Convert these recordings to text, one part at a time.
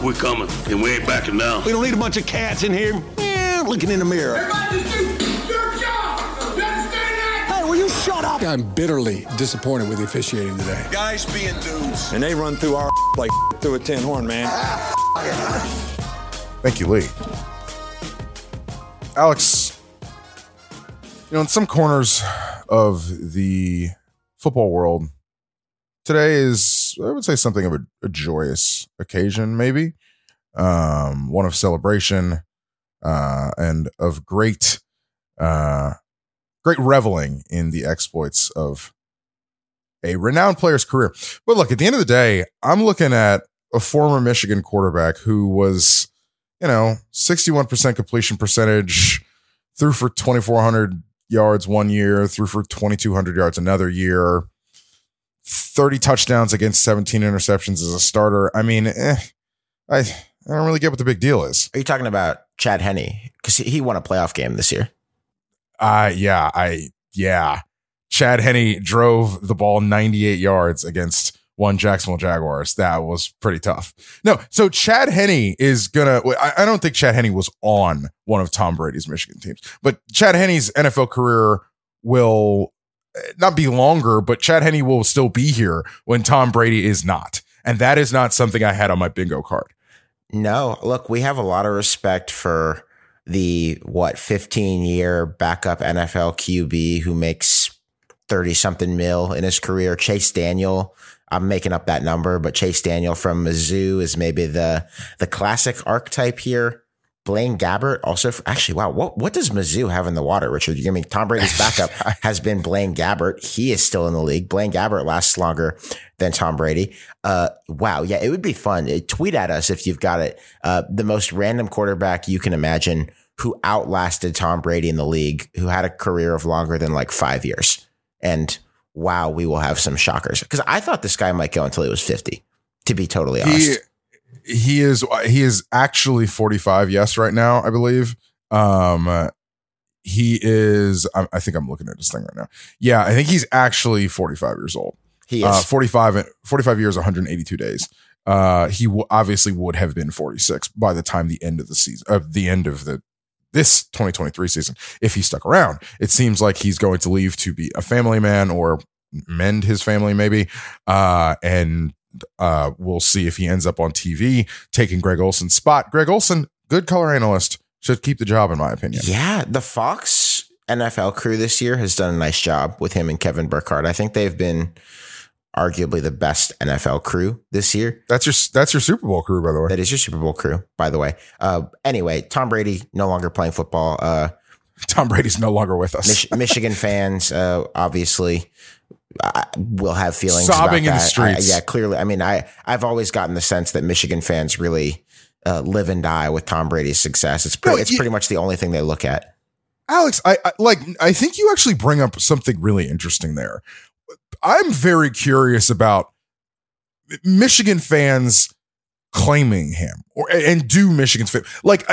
We're coming, and we ain't backing down. We don't need a bunch of cats in here looking in the mirror. Everybody just do your job. You understand that? Hey, will you shut up? I'm bitterly disappointed with the officiating today. Guys being dudes. And they run through our like through a tin horn, man. Thank you, Lee. Alex, in some corners of the football world, today is, I would say, something of a joyous occasion, maybe. One of celebration and of great reveling in the exploits of a renowned player's career. But look, at the end of the day, I'm looking at a former Michigan quarterback who was, 61% completion percentage, threw for 2,400 yards one year, threw for 2,200 yards another year, 30 touchdowns against 17 interceptions as a starter. I mean, I don't really get what the big deal is. Are you talking about Chad Henne? Because he won a playoff game this year. Yeah. Chad Henne drove the ball 98 yards against one Jacksonville Jaguars. That was pretty tough. No, so Chad Henne is I don't think Chad Henne was on one of Tom Brady's Michigan teams, but Chad Henne's NFL career will not be longer, but Chad Henne will still be here when Tom Brady is not. And that is not something I had on my bingo card. No, look, we have a lot of respect for the 15-year backup NFL QB who makes 30-something mil in his career. Chase Daniel, I'm making up that number, but Chase Daniel from Mizzou is maybe the classic archetype here. Blaine Gabbert also, wow, what does Mizzou have in the water, Richard? I mean, Tom Brady's backup has been Blaine Gabbert. He is still in the league. Blaine Gabbert lasts longer than Tom Brady. Wow, yeah, it would be fun. Tweet at us if you've got it. The most random quarterback you can imagine who outlasted Tom Brady in the league, who had a career of longer than 5 years. And wow, we will have some shockers. Because I thought this guy might go until he was 50, to be totally honest. He is actually 45. Yes, right now, I believe. He is. I think I'm looking at this thing right now. Yeah, I think he's actually 45 years old. He is 45 years, 182 days. He obviously would have been 46 by the time the end of the season, this 2023 season, if he stuck around. It seems like he's going to leave to be a family man or mend his family, maybe. And we'll see if he ends up on TV taking Greg Olson's spot. Greg Olson, good color analyst, should keep the job, in my opinion. Yeah, the Fox NFL crew this year has done a nice job with him and Kevin Burkhardt. I think they've been arguably the best NFL crew this year. That's your Super Bowl crew, by the way. That is your Super Bowl crew, by the way. Anyway, Tom Brady no longer playing football. Tom Brady's no longer with us. Michigan fans, obviously, will have feelings sobbing about in the streets. Yeah, clearly. I mean, I've always gotten the sense that Michigan fans really live and die with Tom Brady's success. It's pretty much the only thing they look at. Alex, I think you actually bring up something really interesting there. I'm very curious about Michigan fans claiming him, and do Michigan's fans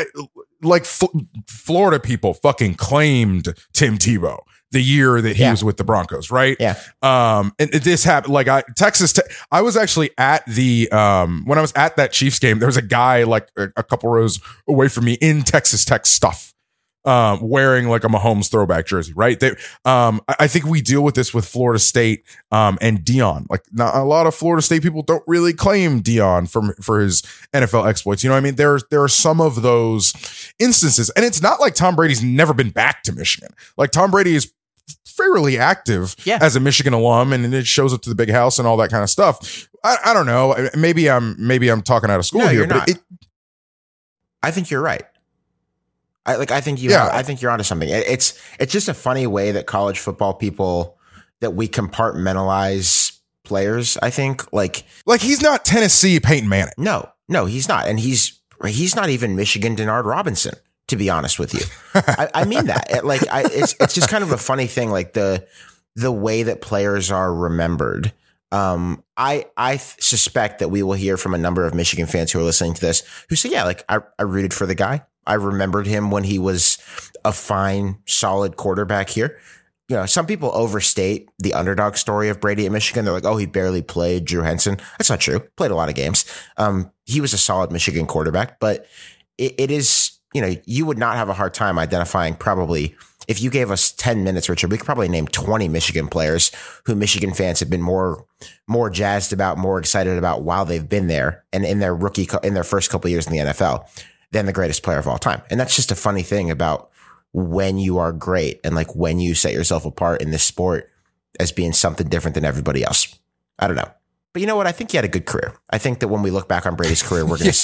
Florida people fucking claimed Tim Tebow the year that he was with the Broncos, right? Yeah. And this happened. I was actually at the when I was at that Chiefs game, there was a guy a couple rows away from me in Texas Tech stuff, wearing a Mahomes throwback jersey, right? I think we deal with this with Florida State and Deion. Not a lot of Florida State people don't really claim Deion for his NFL exploits. You know what I mean? There are some of those instances, and it's not like Tom Brady's never been back to Michigan. Tom Brady is fairly active as a Michigan alum, and it shows up to the big house and all that kind of stuff. I don't know. Maybe I'm talking out of school here. You're not. I think you're right. I think you're onto something. It's just a funny way that college football people, that we compartmentalize players. I think he's not Tennessee Peyton Manning. No, he's not, and he's not even Michigan Denard Robinson. To be honest with you, I mean that. It's just kind of a funny thing, the way that players are remembered. I suspect that we will hear from a number of Michigan fans who are listening to this who say, I rooted for the guy. I remembered him when he was a fine, solid quarterback here. some people overstate the underdog story of Brady at Michigan. They're like, oh, he barely played Drew Henson. That's not true. Played a lot of games. He was a solid Michigan quarterback, but it is, you would not have a hard time identifying probably, if you gave us 10 minutes, Richard, we could probably name 20 Michigan players who Michigan fans have been more jazzed about, more excited about while they've been there and in their first couple of years in the NFL than the greatest player of all time. And that's just a funny thing about when you are great and like when you set yourself apart in this sport as being something different than everybody else. I don't know. But you know what? I think he had a good career. I think that when we look back on Brady's career, we're going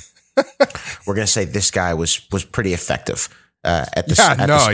to say this guy was pretty effective at the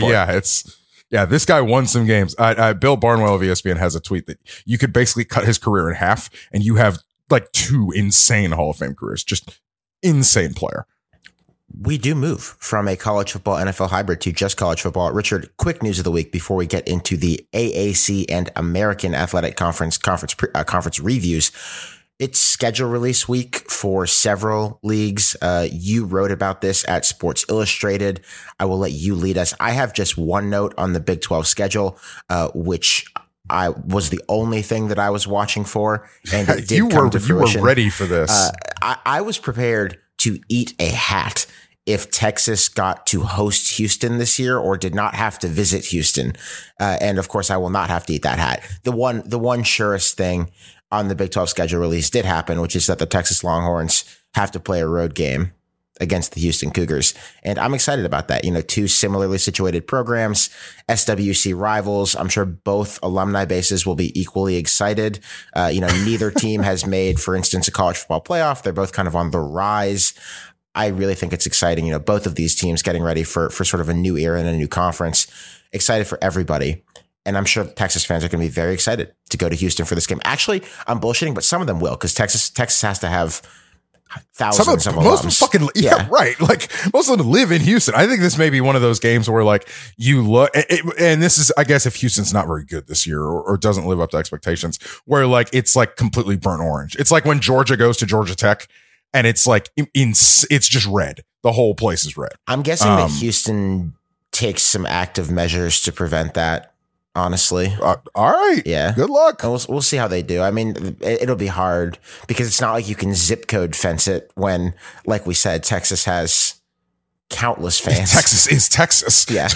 sport. This guy won some games. Bill Barnwell of ESPN has a tweet that you could basically cut his career in half and you have like 2 insane Hall of Fame careers. Just insane player. We do move from a college football NFL hybrid to just college football. Richard, quick news of the week before we get into the AAC and American Athletic Conference reviews. It's schedule release week for several leagues. You wrote about this at Sports Illustrated. I will let you lead us. I have just one note on the Big 12 schedule, which I was the only thing that I was watching for, and it did come to fruition. You were ready for this. I was prepared to eat a hat if Texas got to host Houston this year or did not have to visit Houston. And of course, I will not have to eat that hat. The one surest thing on the Big 12 schedule release did happen, which is that the Texas Longhorns have to play a road game against the Houston Cougars. And I'm excited about that. 2 similarly situated programs, SWC rivals. I'm sure both alumni bases will be equally excited. Neither team has made, for instance, a college football playoff. They're both kind of on the rise. I really think it's exciting. Both of these teams getting ready for sort of a new era and a new conference. Excited for everybody. And I'm sure Texas fans are going to be very excited to go to Houston for this game. Actually, I'm bullshitting, but some of them will, because Texas has to have thousands of alums. Right. Like most of them live in Houston. I think this may be one of those games where like you look, and this is, I guess, if Houston's not very good this year or doesn't live up to expectations, where like it's like completely burnt orange. It's like when Georgia goes to Georgia Tech and it's like it's just red. The whole place is red. I'm guessing that Houston takes some active measures to prevent that. Honestly. All right. Yeah. Good luck. And we'll see how they do. I mean, it'll be hard because it's not like you can zip code fence it when, like we said, Texas has countless fans. Texas is Texas. Yeah.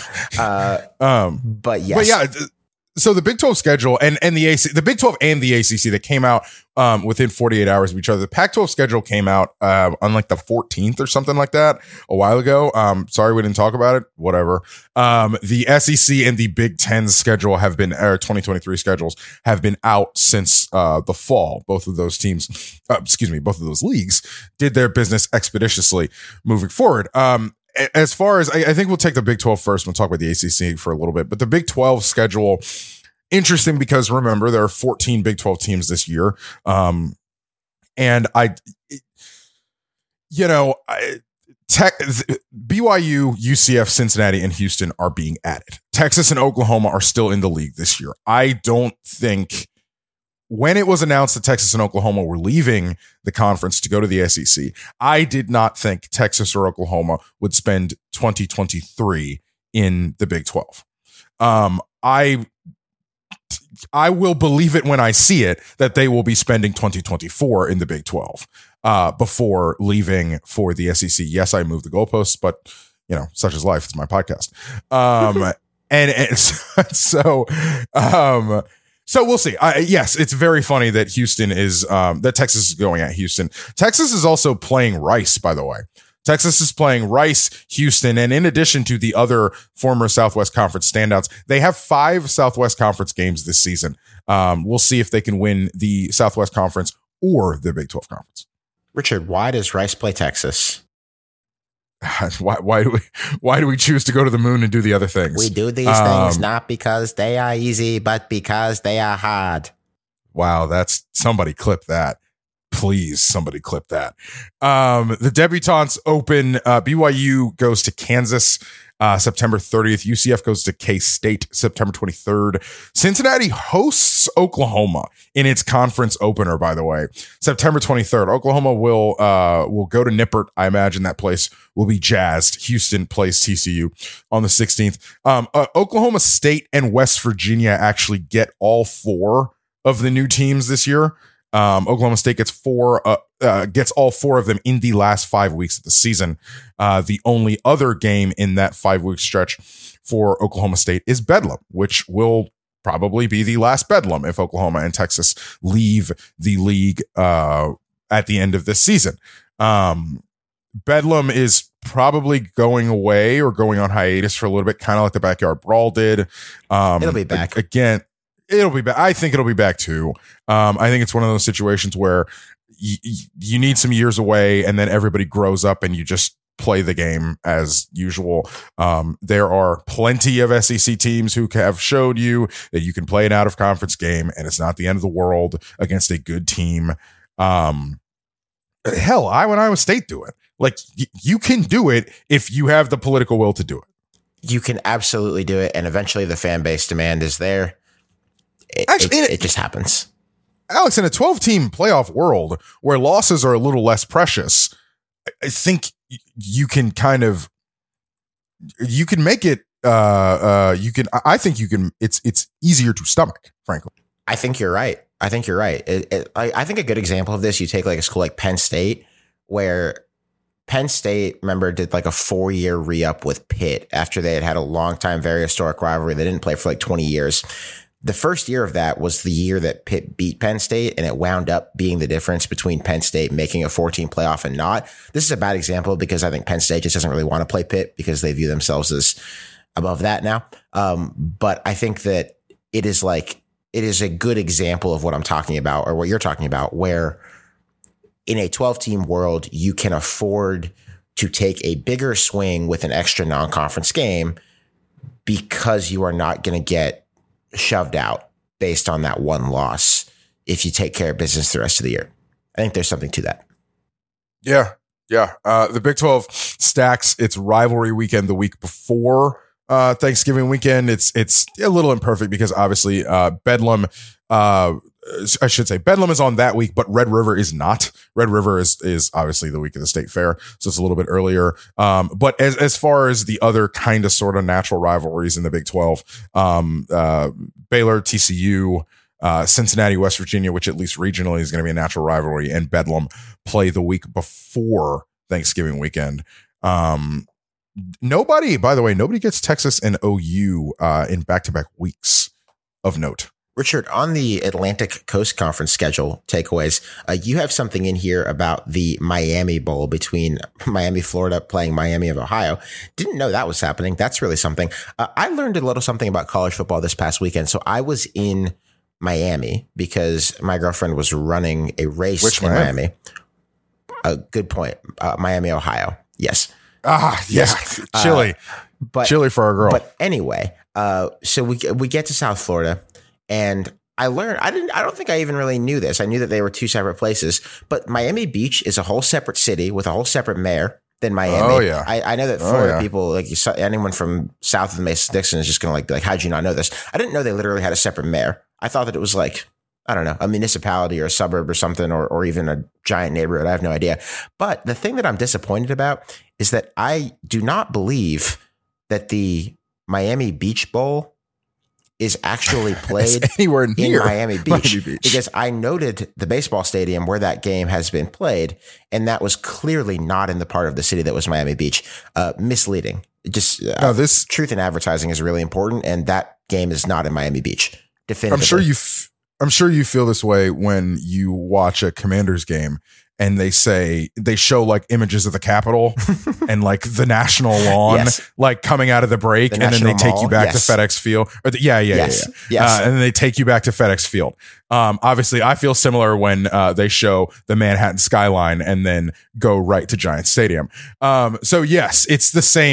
But yes. But yeah. So the Big 12 schedule and the Big 12 and the ACC that came out within 48 hours of each other. The Pac-12 schedule came out on like the 14th or something like that a while ago. Sorry we didn't talk about it. Whatever. The SEC and the Big 10 schedule have been 2023 schedules have been out since the fall. Both of those teams, both of those leagues did their business expeditiously moving forward. As far as I think we'll take the Big 12 first. We'll talk about the ACC for a little bit, but the Big 12 schedule, interesting because remember there are 14 Big 12 teams this year. And BYU, UCF, Cincinnati, and Houston are being added. Texas and Oklahoma are still in the league this year. I don't think when it was announced that Texas and Oklahoma were leaving the conference to go to the SEC, I did not think Texas or Oklahoma would spend 2023 in the Big 12. I will believe it when I see it that they will be spending 2024 in the Big 12 before leaving for the SEC. Yes, I moved the goalposts, but such is life. It's my podcast. So we'll see. Yes, it's very funny that Houston is that Texas is going at Houston. Texas is also playing Rice, by the way. Texas is playing Rice, Houston, and in addition to the other former Southwest Conference standouts, they have 5 Southwest Conference games this season. We'll see if they can win the Southwest Conference or the Big 12 Conference. Richard, why does Rice play Texas? Why do we choose to go to the moon and do the other things? We do these things not because they are easy, but because they are hard. Wow, that's somebody clip that. Please, somebody clip that. The debutantes open. BYU goes to Kansas September 30th. UCF goes to K-State September 23rd. Cincinnati hosts Oklahoma in its conference opener, by the way, September 23rd. Oklahoma will go to Nippert. I imagine that place will be jazzed. Houston plays TCU on the 16th. Oklahoma State and West Virginia actually get all 4 of the new teams this year. Oklahoma State gets all 4 of them in the last 5 weeks of the season. The only other game in that 5-week stretch for Oklahoma State is Bedlam, which will probably be the last Bedlam if Oklahoma and Texas leave the league at the end of this season. Bedlam is probably going away or going on hiatus for a little bit, kind of like the Backyard Brawl did. It'll be back again. It'll be back. I think it'll be back too. I think it's one of those situations where you need some years away and then everybody grows up and you just play the game as usual. There are plenty of SEC teams who have showed you that you can play an out of conference game and it's not the end of the world against a good team. Hell, when Iowa State do it, like you can do it if you have the political will to do it. You can absolutely do it. And eventually the fan base demand is there. It just happens. Alex, in a 12-team playoff world where losses are a little less precious, I think you can make it. I think you can. It's easier to stomach, frankly. I think you're right. I think a good example of this, you take like a school like Penn State, where Penn State, remember, did like a 4-year re-up with Pitt after they had a long time, very historic rivalry. They didn't play for like 20 years. The first year of that was the year that Pitt beat Penn State, and it wound up being the difference between Penn State making a 14 playoff and not. This is a bad example because I think Penn State just doesn't really want to play Pitt because they view themselves as above that now. But I think that it is a good example of what I'm talking about, or what you're talking about, where in a 12-team world, you can afford to take a bigger swing with an extra non-conference game because you are not going to get shoved out based on that one loss if you take care of business the rest of the year. I think there's something to that. Yeah. The Big 12 stacks its rivalry weekend the week before Thanksgiving weekend. It's a little imperfect because obviously Bedlam, I should say Bedlam is on that week, but Red River is not. Red River is obviously the week of the State Fair, so it's a little bit earlier. But as far as the other kind of sort of natural rivalries in the Big 12, Baylor, TCU, Cincinnati, West Virginia, which at least regionally is going to be a natural rivalry, and Bedlam play the week before Thanksgiving weekend. Nobody gets Texas and OU in back-to-back weeks of note. Richard, on the Atlantic Coast Conference schedule takeaways, you have something in here about the Miami Bowl between Miami, Florida playing Miami of Ohio. Didn't know that was happening. That's really something. I learned a little something about college football this past weekend. So I was in Miami because my girlfriend was running a race in Miami. A good point. Miami, Ohio. Yes. Yes. Chilly. Chilly for our girl. But anyway, so we get to South Florida. And I learned, I don't think I even really knew this. I knew that they were two separate places, but Miami Beach is a whole separate city with a whole separate mayor than Miami. Oh, yeah. I know that Florida people, like anyone from south of the Mason-Dixon is just going to be like, how'd you not know this? I didn't know they literally had a separate mayor. I thought that it was like, I don't know, a municipality or a suburb or something, or even a giant neighborhood. I have no idea. But the thing that I'm disappointed about is that I do not believe that the Miami Beach Bowl is actually played anywhere near in Miami Beach, because I noted the baseball stadium where that game has been played, and that was clearly not in the part of the city that was Miami Beach. Misleading. Just this truth in advertising is really important, and that game is not in Miami Beach. Definitively. I'm sure you feel this way when you watch a Commanders game and they show like images of the Capitol and like the national lawn, like coming out of the break, and then they take you back to FedEx Field. Yes. And then they take you back to FedEx Field. Obviously, I feel similar when they show the Manhattan skyline and then go right to Giant Stadium. So yes, it's the same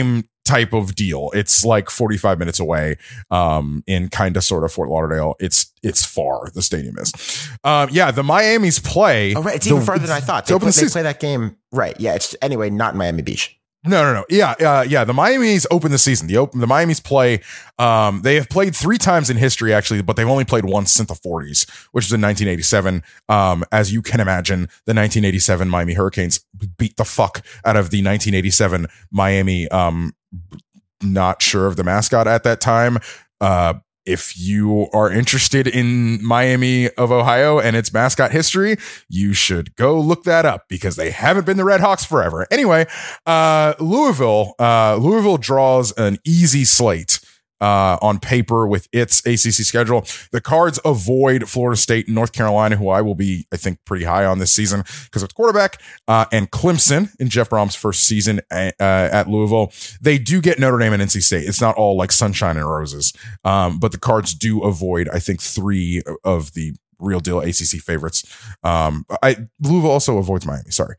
type of deal. It's like 45 minutes away in kind of sort of Fort Lauderdale. It's far, the stadium is. The Miami's play. Oh, right. It's even farther than I thought. They play that game. Right. Yeah. It's anyway, not in Miami Beach. No. Yeah. The Miami's open the season. The Miami's play. They have played 3 times in history, actually, but they've only played once since the 40s, which was in 1987. As you can imagine, the 1987 Miami Hurricanes beat the fuck out of the 1987 Miami. Not sure of the mascot at that time. If you are interested in Miami of Ohio and its mascot history, you should go look that up because they haven't been the Red Hawks forever. Anyway, Louisville draws an easy slate on paper with its ACC schedule. The Cards avoid Florida State and North Carolina, who I will be, I think, pretty high on this season because of the quarterback, and Clemson in Jeff Brom's first season at Louisville. They do get Notre Dame and NC State. It's not all like sunshine and roses, but the Cards do avoid, I think, 3 of the real deal ACC favorites. Louisville also avoids Miami. Sorry.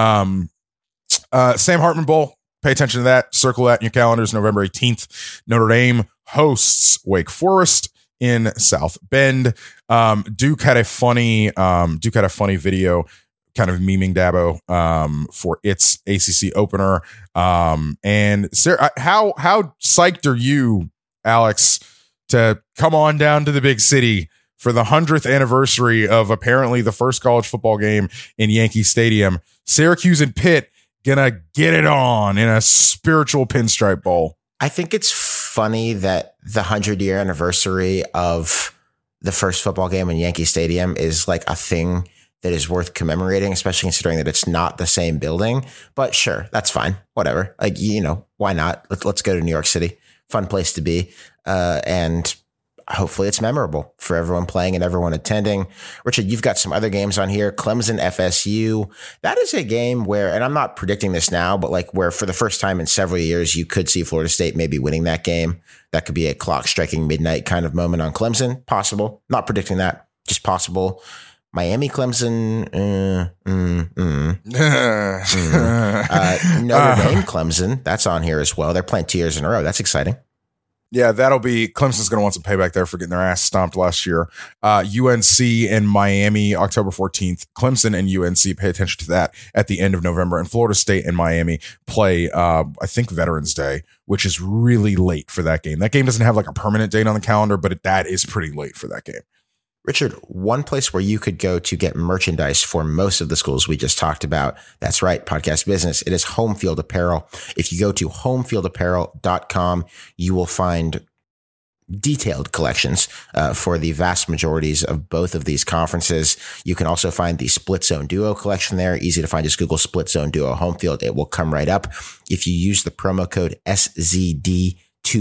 Sam Hartman Bowl. Pay attention to that. Circle that in your calendars. November 18th. Notre Dame hosts Wake Forest in South Bend. Duke had a funny video, kind of memeing Dabo for its ACC opener. And Sarah, how psyched are you, Alex, to come on down to the big city for the 100th anniversary of apparently the first college football game in Yankee Stadium? Syracuse and Pitt gonna get it on in a spiritual pinstripe bowl. I think it's funny that the 100-year anniversary of the first football game in Yankee Stadium is like a thing that is worth commemorating, especially considering that it's not the same building. But sure, that's fine. Whatever. Like, why not? Let's go to New York City. Fun place to be. And hopefully it's memorable for everyone playing and everyone attending. Richard, you've got some other games on here. Clemson, FSU. That is a game where, and I'm not predicting this now, but like where for the first time in several years, you could see Florida State maybe winning that game. That could be a clock striking midnight kind of moment on Clemson. Possible. Not predicting that. Just possible. Miami, Clemson. Notre Dame, Clemson. That's on here as well. They're playing 2 years in a row. That's exciting. Yeah, that'll be Clemson's going to want some payback there for getting their ass stomped last year. UNC and Miami, October 14th. Clemson and UNC, pay attention to that at the end of November. And Florida State and Miami play, I think, Veterans Day, which is really late for that game. That game doesn't have like a permanent date on the calendar, but that is pretty late for that game. Richard, one place where you could go to get merchandise for most of the schools we just talked about. That's right. Podcast business. It is Home Field Apparel. If you go to homefieldapparel.com, you will find detailed collections for the vast majorities of both of these conferences. You can also find the Split Zone Duo collection there. Easy to find. Just Google Split Zone Duo Home Field. It will come right up. If you use the promo code SZD20,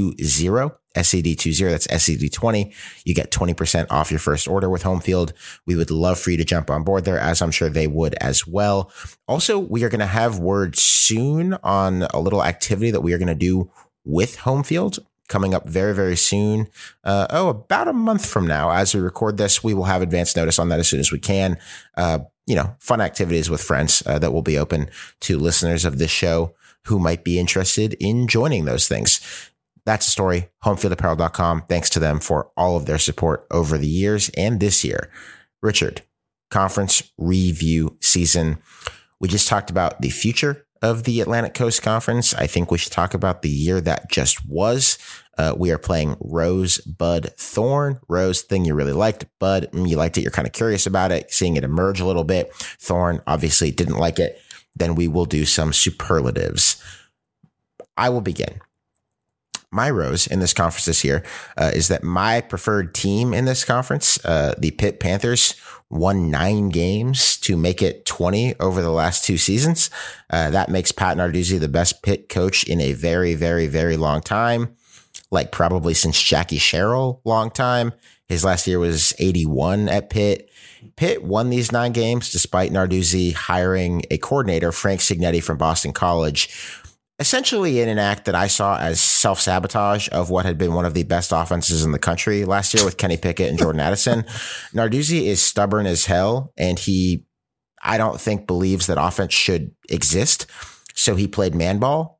SCD20, that's SCD20. You get 20% off your first order with Home Field. We would love for you to jump on board there, as I'm sure they would as well. Also, we are going to have word soon on a little activity that we are going to do with Home Field coming up very, very soon. About a month from now, as we record this, we will have advance notice on that as soon as we can. Fun activities with friends that will be open to listeners of this show who might be interested in joining those things. That's the story. Homefieldapparel.com. Thanks to them for all of their support over the years and this year. Richard, conference review season. We just talked about the future of the Atlantic Coast Conference. I think we should talk about the year that just was. We are playing Rose, Bud, Thorn. Rose, thing you really liked. Bud, you liked it. You're kind of curious about it, seeing it emerge a little bit. Thorn, obviously didn't like it. Then we will do some superlatives. I will begin. My rose in this conference this year is that my preferred team in this conference, the Pitt Panthers, won 9 games to make it 20 over the last 2 seasons. That makes Pat Narduzzi the best Pitt coach in a very, very, very long time, like probably since Jackie Sherrill, long time. His last year was 81 at Pitt. Pitt won these 9 games despite Narduzzi hiring a coordinator, Frank Cignetti from Boston College, essentially in an act that I saw as self-sabotage of what had been one of the best offenses in the country last year with Kenny Pickett and Jordan Addison. Narduzzi is stubborn as hell, and I don't think believes that offense should exist. So he played man ball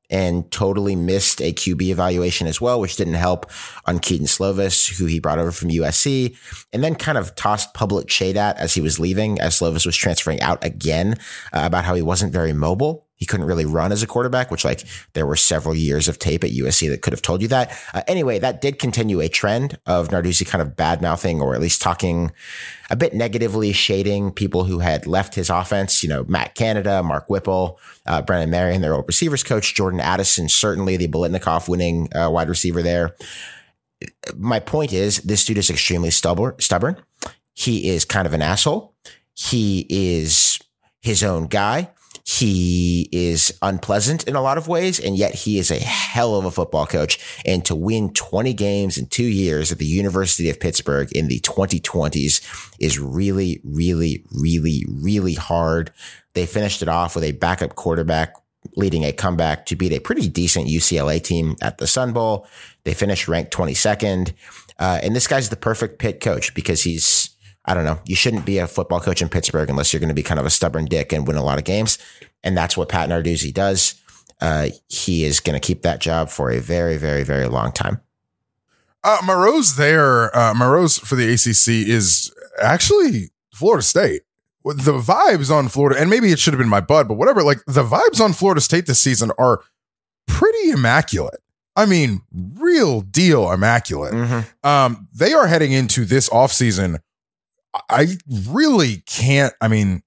and totally missed a QB evaluation as well, which didn't help on Keaton Slovis, who he brought over from USC, and then kind of tossed public shade at as he was leaving, as Slovis was transferring out again, about how he wasn't very mobile. He couldn't really run as a quarterback, which there were several years of tape at USC that could have told you that. Anyway, that did continue a trend of Narduzzi kind of bad mouthing, or at least talking a bit negatively, shading people who had left his offense. Matt Canada, Mark Whipple, Brennan Marion, their old receivers coach, Jordan Addison, certainly the Biletnikoff winning wide receiver there. My point is, this dude is extremely stubborn. He is kind of an asshole. He is his own guy. He is unpleasant in a lot of ways, and yet he is a hell of a football coach. And to win 20 games in 2 years at the University of Pittsburgh in the 2020s is really, really, really, really hard. They finished it off with a backup quarterback leading a comeback to beat a pretty decent UCLA team at the Sun Bowl. They finished ranked 22nd. And this guy's the perfect Pitt coach because he's, I don't know, you shouldn't be a football coach in Pittsburgh unless you're going to be kind of a stubborn dick and win a lot of games. And that's what Pat Narduzzi does. He is going to keep that job for a very, very, very long time. Moreau's there. Moreau's for the ACC is actually Florida State. The vibes on Florida, and maybe it should have been my bud, but whatever, the vibes on Florida State this season are pretty immaculate. I mean, real deal immaculate. Mm-hmm. They are heading into this offseason. I really can't. I mean,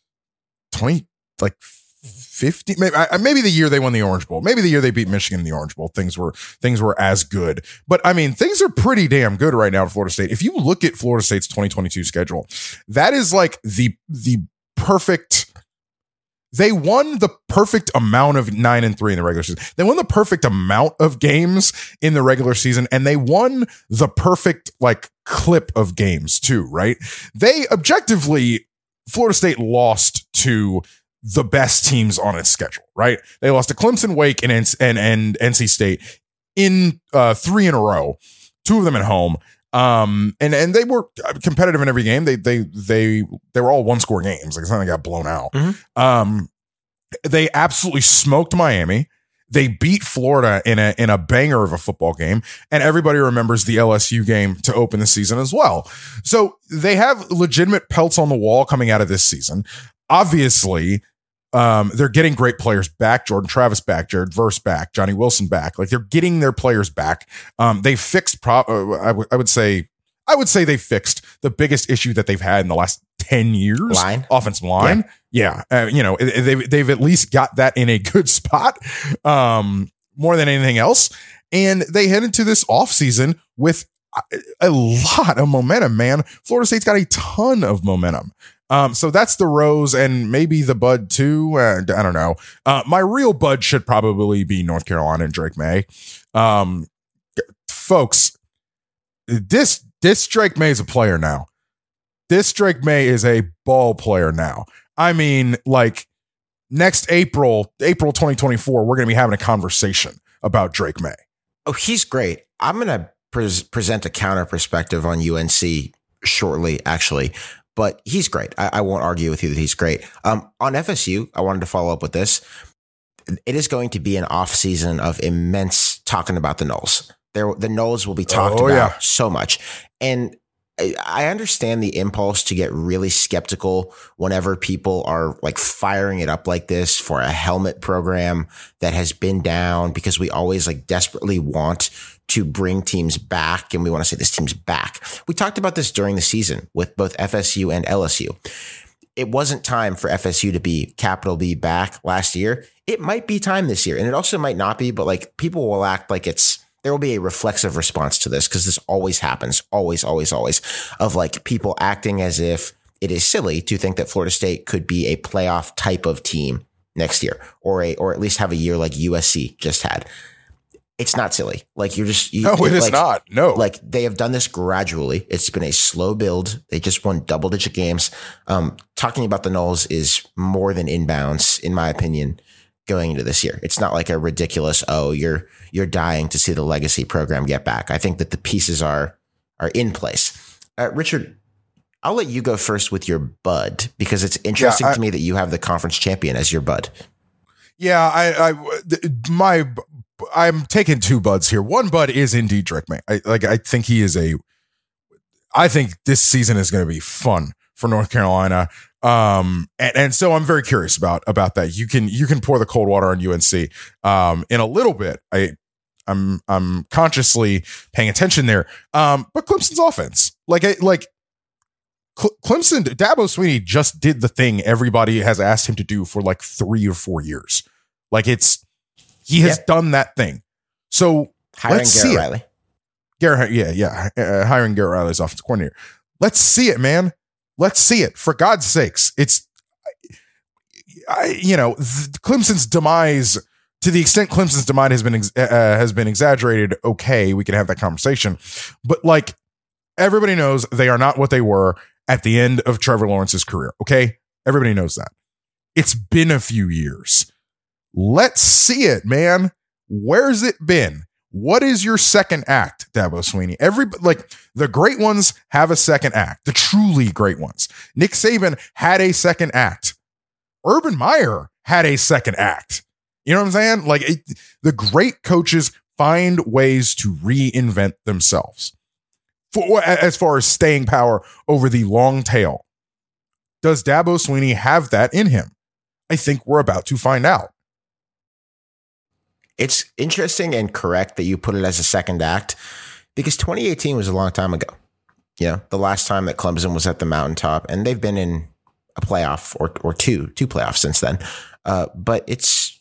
50, maybe the year they won the Orange Bowl, maybe the year they beat Michigan in the Orange Bowl, things were as good. But I mean, things are pretty damn good right now at Florida State. If you look at Florida State's 2022 schedule, that is the perfect. They won the perfect amount of 9-3 in the regular season. They won the perfect amount of games in the regular season, and they won the perfect clip of games too, right? They objectively, Florida State lost to the best teams on its schedule, right? They lost to Clemson, Wake, and NC State in 3 in a row, 2 of them at home. And they were competitive in every game. They were all 1-score games. It's not like they got blown out. Mm-hmm. They absolutely smoked Miami. They beat Florida in a banger of a football game, and everybody remembers the LSU game to open the season as well. So they have legitimate pelts on the wall coming out of this season. Obviously, they're getting great players back. Jordan Travis back, Jared Verse back, Johnny Wilson back. They're getting their players back. They fixed. I would say they fixed the biggest issue that they've had in the last 10 years. Offensive line. Yeah. They've at least got that in a good spot, more than anything else. And they head into this offseason with a lot of momentum, man. Florida State's got a ton of momentum. So that's the Rose and maybe the Bud too. I don't know. My real Bud should probably be North Carolina and Drake May. Folks, this Drake May is a player now. This Drake May is a ball player now. I mean, next April 2024, we're going to be having a conversation about Drake May. Oh, he's great. I'm going to present a counter perspective on UNC shortly, actually. But he's great. I won't argue with you that he's great. On FSU, I wanted to follow up with this. It is going to be an off season of immense talking about the Noles. The Noles will be talked about so much. And I understand the impulse to get really skeptical whenever people are firing it up like this for a helmet program that has been down, because we always desperately want to bring teams back, and we want to say this team's back. We talked about this during the season with both FSU and LSU. It wasn't time for FSU to be capital B back last year. It might be time this year, and it also might not be, but people will act like there will be a reflexive response to this, because this always happens, always, of people acting as if it is silly to think that Florida State could be a playoff type of team next year, or at least have a year like USC just had. It's not silly. No, it is not. No. They have done this gradually. It's been a slow build. They just won double-digit games. Talking about the Noles is more than inbounds, in my opinion, going into this year. It's not a ridiculous, you're dying to see the legacy program get back. I think that the pieces are in place. Richard, I'll let you go first with your bud, because it's interesting to me that you have the conference champion as your bud. Yeah, I'm taking two buds here. One bud is indeed Drake May. I think he is I think this season is going to be fun for North Carolina. And so I'm very curious about that. You can pour the cold water on UNC in a little bit. I'm consciously paying attention there. But Clemson's offense, Clemson, Dabo Swinney just did the thing everybody has asked him to do for like 3 or 4 years. He has done that thing. So hiring Garrett Riley. Hiring Garrett Riley as offensive coordinator. Let's see it, man. Let's see it. For God's sakes, Clemson's demise, to the extent Clemson's demise has been exaggerated. Okay, we can have that conversation, but like everybody knows they are not what they were at the end of Trevor Lawrence's career. Okay, everybody knows that. It's been a few years. Let's see it, man. Where's it been? What is your second act, Dabo Swinney? The great ones have a second act. The truly great ones. Nick Saban had a second act. Urban Meyer had a second act. You know what I'm saying? The great coaches find ways to reinvent themselves. As far as staying power over the long tail, does Dabo Swinney have that in him? I think we're about to find out. It's interesting and correct that you put it as a second act because 2018 was a long time ago. The last time that Clemson was at the mountaintop, and they've been in a playoff or two playoffs since then. But it's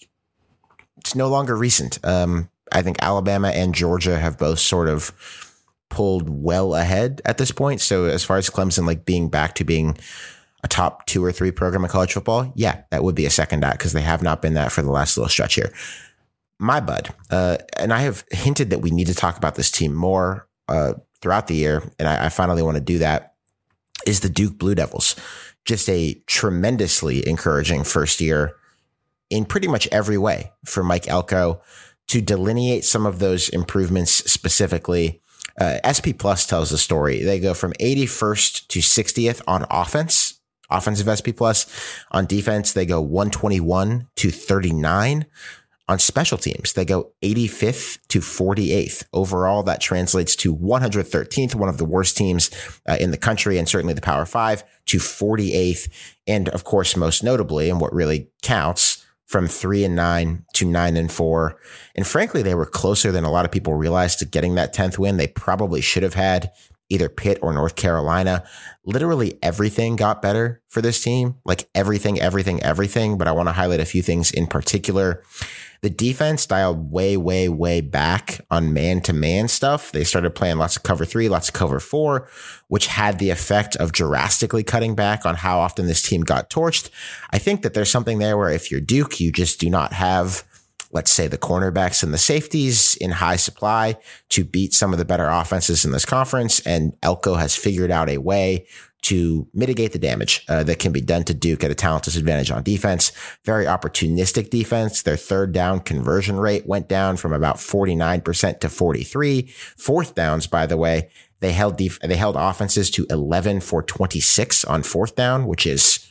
no longer recent. I think Alabama and Georgia have both sort of pulled well ahead at this point. So as far as Clemson being back to being a top 2 or 3 program in college football, yeah, that would be a second act because they have not been that for the last little stretch here. My bud, and I have hinted that we need to talk about this team more throughout the year, and I finally want to do that, is the Duke Blue Devils. Just a tremendously encouraging first year in pretty much every way for Mike Elko. To delineate some of those improvements specifically, SP Plus tells the story. They go from 81st to 60th on offensive SP Plus. On defense, they go 121 to 39. On special teams, they go 85th to 48th. Overall, that translates to 113th, one of the worst teams in the country and certainly the Power 5, to 48th. And of course, most notably, and what really counts, from 3-9 to 9-4. And frankly, they were closer than a lot of people realized to getting that 10th win. They probably should have had either Pitt or North Carolina. Literally everything got better for this team, everything. But I want to highlight a few things in particular. The defense dialed way, way, way back on man-to-man stuff. They started playing lots of cover 3, lots of cover 4, which had the effect of drastically cutting back on how often this team got torched. I think that there's something there where if you're Duke, you just do not have, let's say, the cornerbacks and the safeties in high supply to beat some of the better offenses in this conference. And Elko has figured out a way to mitigate the damage that can be done to Duke at a talent disadvantage on defense. Very opportunistic defense. Their third down conversion rate went down from about 49% to 43%. Fourth downs, by the way, they held offenses to 11 for 26 on fourth down, which is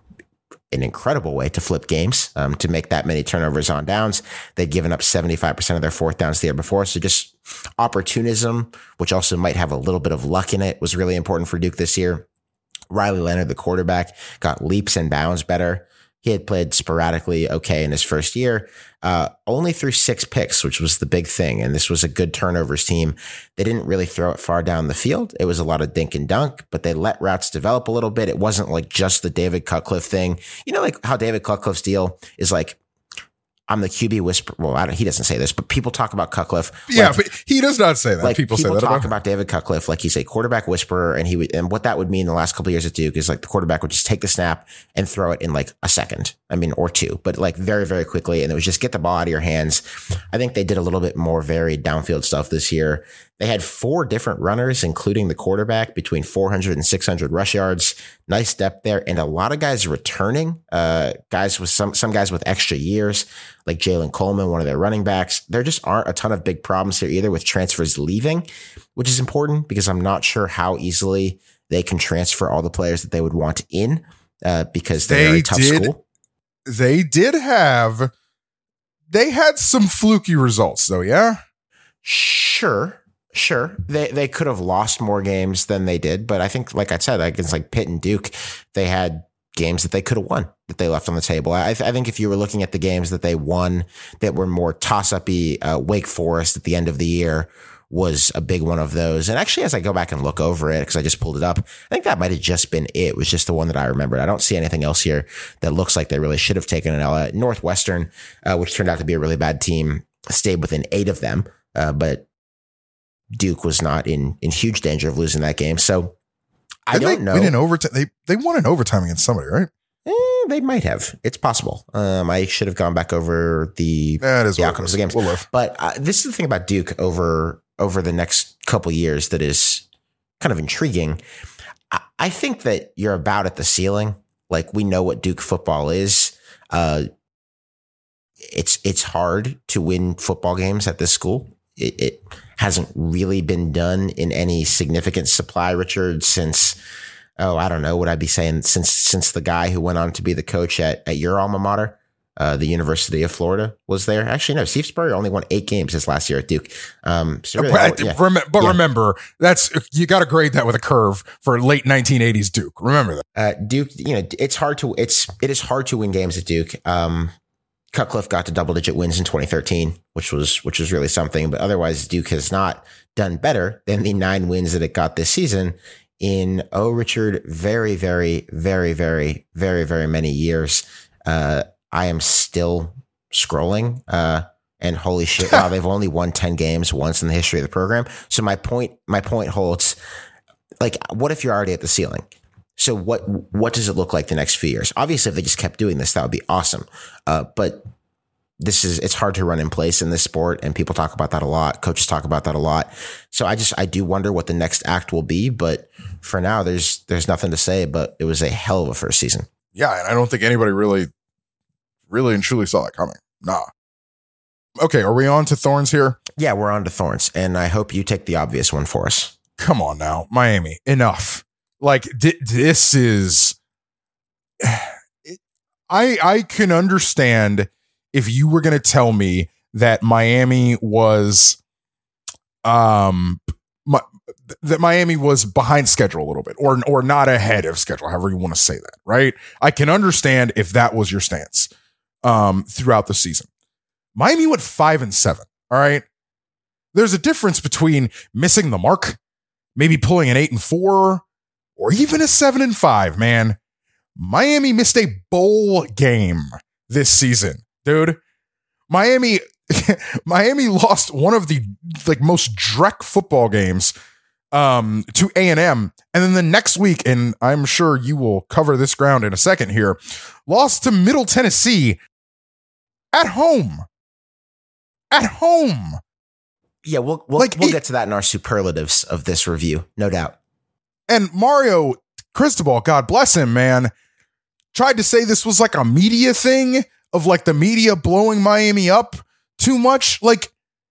an incredible way to flip games, to make that many turnovers on downs. They'd given up 75% of their fourth downs the year before. So just opportunism, which also might have a little bit of luck in it, was really important for Duke this year. Riley Leonard, the quarterback, got leaps and bounds better. He had played sporadically okay in his first year, only threw 6 picks, which was the big thing. And this was a good turnovers team. They didn't really throw it far down the field. It was a lot of dink and dunk, but they let routes develop a little bit. It wasn't just the David Cutcliffe thing. How David Cutcliffe's deal is I'm the QB whisperer. Well, he doesn't say this, but people talk about Cutcliffe. Yeah, but he does not say that. People say that talk about David Cutcliffe like he's a quarterback whisperer, and what that would mean the last couple of years at Duke is the quarterback would just take the snap and throw it in a second, or 2, but very, very quickly, and it was just get the ball out of your hands. I think they did a little bit more varied downfield stuff this year. They had 4 different runners, including the quarterback, between 400 and 600 rush yards. Nice depth there. And a lot of guys returning, guys with some guys with extra years, like Jalen Coleman, one of their running backs. There just aren't a ton of big problems here either with transfers leaving, which is important because I'm not sure how easily they can transfer all the players that they would want in, because they're a tough school. They did have they had some fluky results though. Yeah. Sure. They could have lost more games than they did, but I think, like I said, against like Pitt and Duke, they had games that they could have won that they left on the table. I think if you were looking at the games that they won that were more toss-up-y, Wake Forest at the end of the year was a big one of those. And actually, as I go back and look over it, because I just pulled it up, I think that might have just been it. It was just the one that I remembered. I don't see anything else here that looks like they really should have taken an L. Northwestern, which turned out to be a really bad team, stayed within 8 of them, but Duke was not in huge danger of losing that game. So I don't know. In overtime, they won in overtime against somebody, right? They might have. It's possible. I should have gone back over the outcomes of the games. We'll live. But this is the thing about Duke over the next couple years that is kind of intriguing. I think that you're about at the ceiling. Like, we know what Duke football is. It's hard to win football games at this school. It hasn't really been done in any significant supply, Richard, since, I don't know, would I be saying since the guy who went on to be the coach at your alma mater, the University of Florida, was there? Actually, no, Steve Spurrier only won 8 games his last year at Duke. Remember, that's, you got to grade that with a curve for late 1980s Duke. Remember that. Duke, it is hard to win games at Duke. Cutcliffe got to double-digit wins in 2013, which was really something. But otherwise, Duke has not done better than the 9 wins that it got this season in, Richard, very, very, very, very, very, very many years. I am still scrolling, and holy shit, wow, they've only won 10 games once in the history of the program. So my point holds. Like, what if you're already at the ceiling? So what does it look like the next few years? Obviously, if they just kept doing this, that would be awesome. But it's hard to run in place in this sport, and people talk about that a lot. Coaches talk about that a lot. So I do wonder what the next act will be. But for now, there's nothing to say. But it was a hell of a first season. Yeah, and I don't think anybody really and truly saw that coming. Nah. Okay, are we on to Thorns here? Yeah, we're on to Thorns, and I hope you take the obvious one for us. Come on now, Miami, enough. Like, this is, I can understand if you were going to tell me that Miami was, that Miami was behind schedule a little bit, or not ahead of schedule, however you want to say that, right? I can understand if that was your stance, throughout the season. Miami went 5-7. All right. There's a difference between missing the mark, maybe pulling an 8-4, or even a 7-5, man. Miami missed a bowl game this season, dude. Miami lost one of the most dreck football games to A&M, and then the next week, and I'm sure you will cover this ground in a second here, lost to Middle Tennessee at home. At home. Yeah, we'll get to that in our superlatives of this review, no doubt. And Mario Cristobal, God bless him, man, tried to say this was like a media thing of like the media blowing Miami up too much. Like,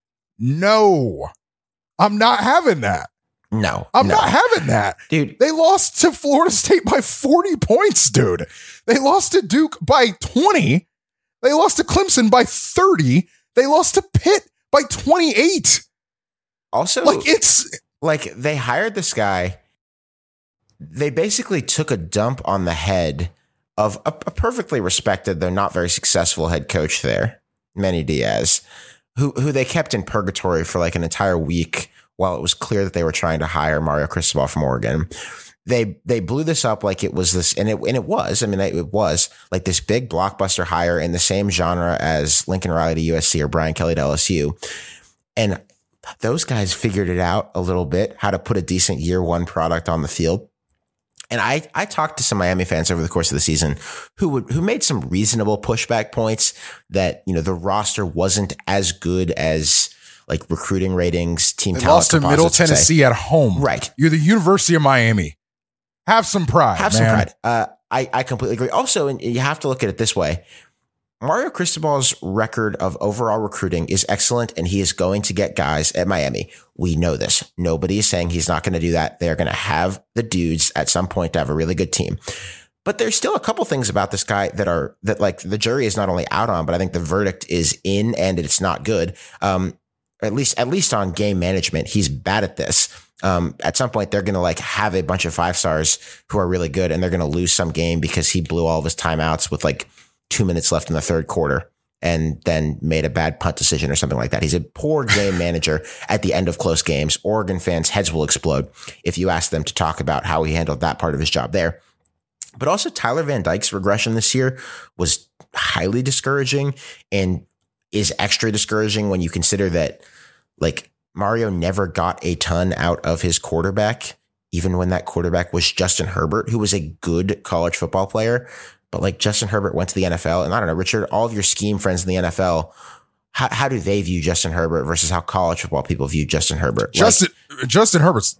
no, I'm not having that. No, I'm not having that. Dude, they lost to Florida State by 40 points, dude. They lost to Duke by 20. They lost to Clemson by 30. They lost to Pitt by 28. Also, they hired this guy. They basically took a dump on the head of a perfectly respected, though not very successful head coach there, Manny Diaz, who they kept in purgatory for like an entire week while it was clear that they were trying to hire Mario Cristobal from Oregon. They blew this up like it was this, and it was. I mean, it was like this big blockbuster hire in the same genre as Lincoln Riley to USC or Brian Kelly to LSU, and those guys figured it out a little bit, how to put a decent year one product on the field. And I talked to some Miami fans over the course of the season who made some reasonable pushback points that, the roster wasn't as good as like recruiting ratings, team talent. Lost to Middle Tennessee at home. Right. You're the University of Miami. Have some pride. Have some pride. I completely agree. Also, and you have to look at it this way. Mario Cristobal's record of overall recruiting is excellent, and he is going to get guys at Miami. We know this. Nobody is saying he's not going to do that. They're going to have the dudes at some point to have a really good team. But there's still a couple things about this guy that like the jury is not only out on, but I think the verdict is in and it's not good. At least on game management, he's bad at this. At some point, they're going to like have a bunch of 5-stars who are really good, and they're going to lose some game because he blew all of his timeouts with like 2 minutes left in the third quarter and then made a bad punt decision or something like that. He's a poor game manager at the end of close games. Oregon fans' heads will explode if you ask them to talk about how he handled that part of his job there. But also Tyler Van Dyke's regression this year was highly discouraging and is extra discouraging when you consider that like Mario never got a ton out of his quarterback, even when that quarterback was Justin Herbert, who was a good college football player. But like Justin Herbert went to the NFL, and I don't know, Richard, all of your scheme friends in the NFL, how do they view Justin Herbert versus how college football people view Justin Herbert? Justin Herbert's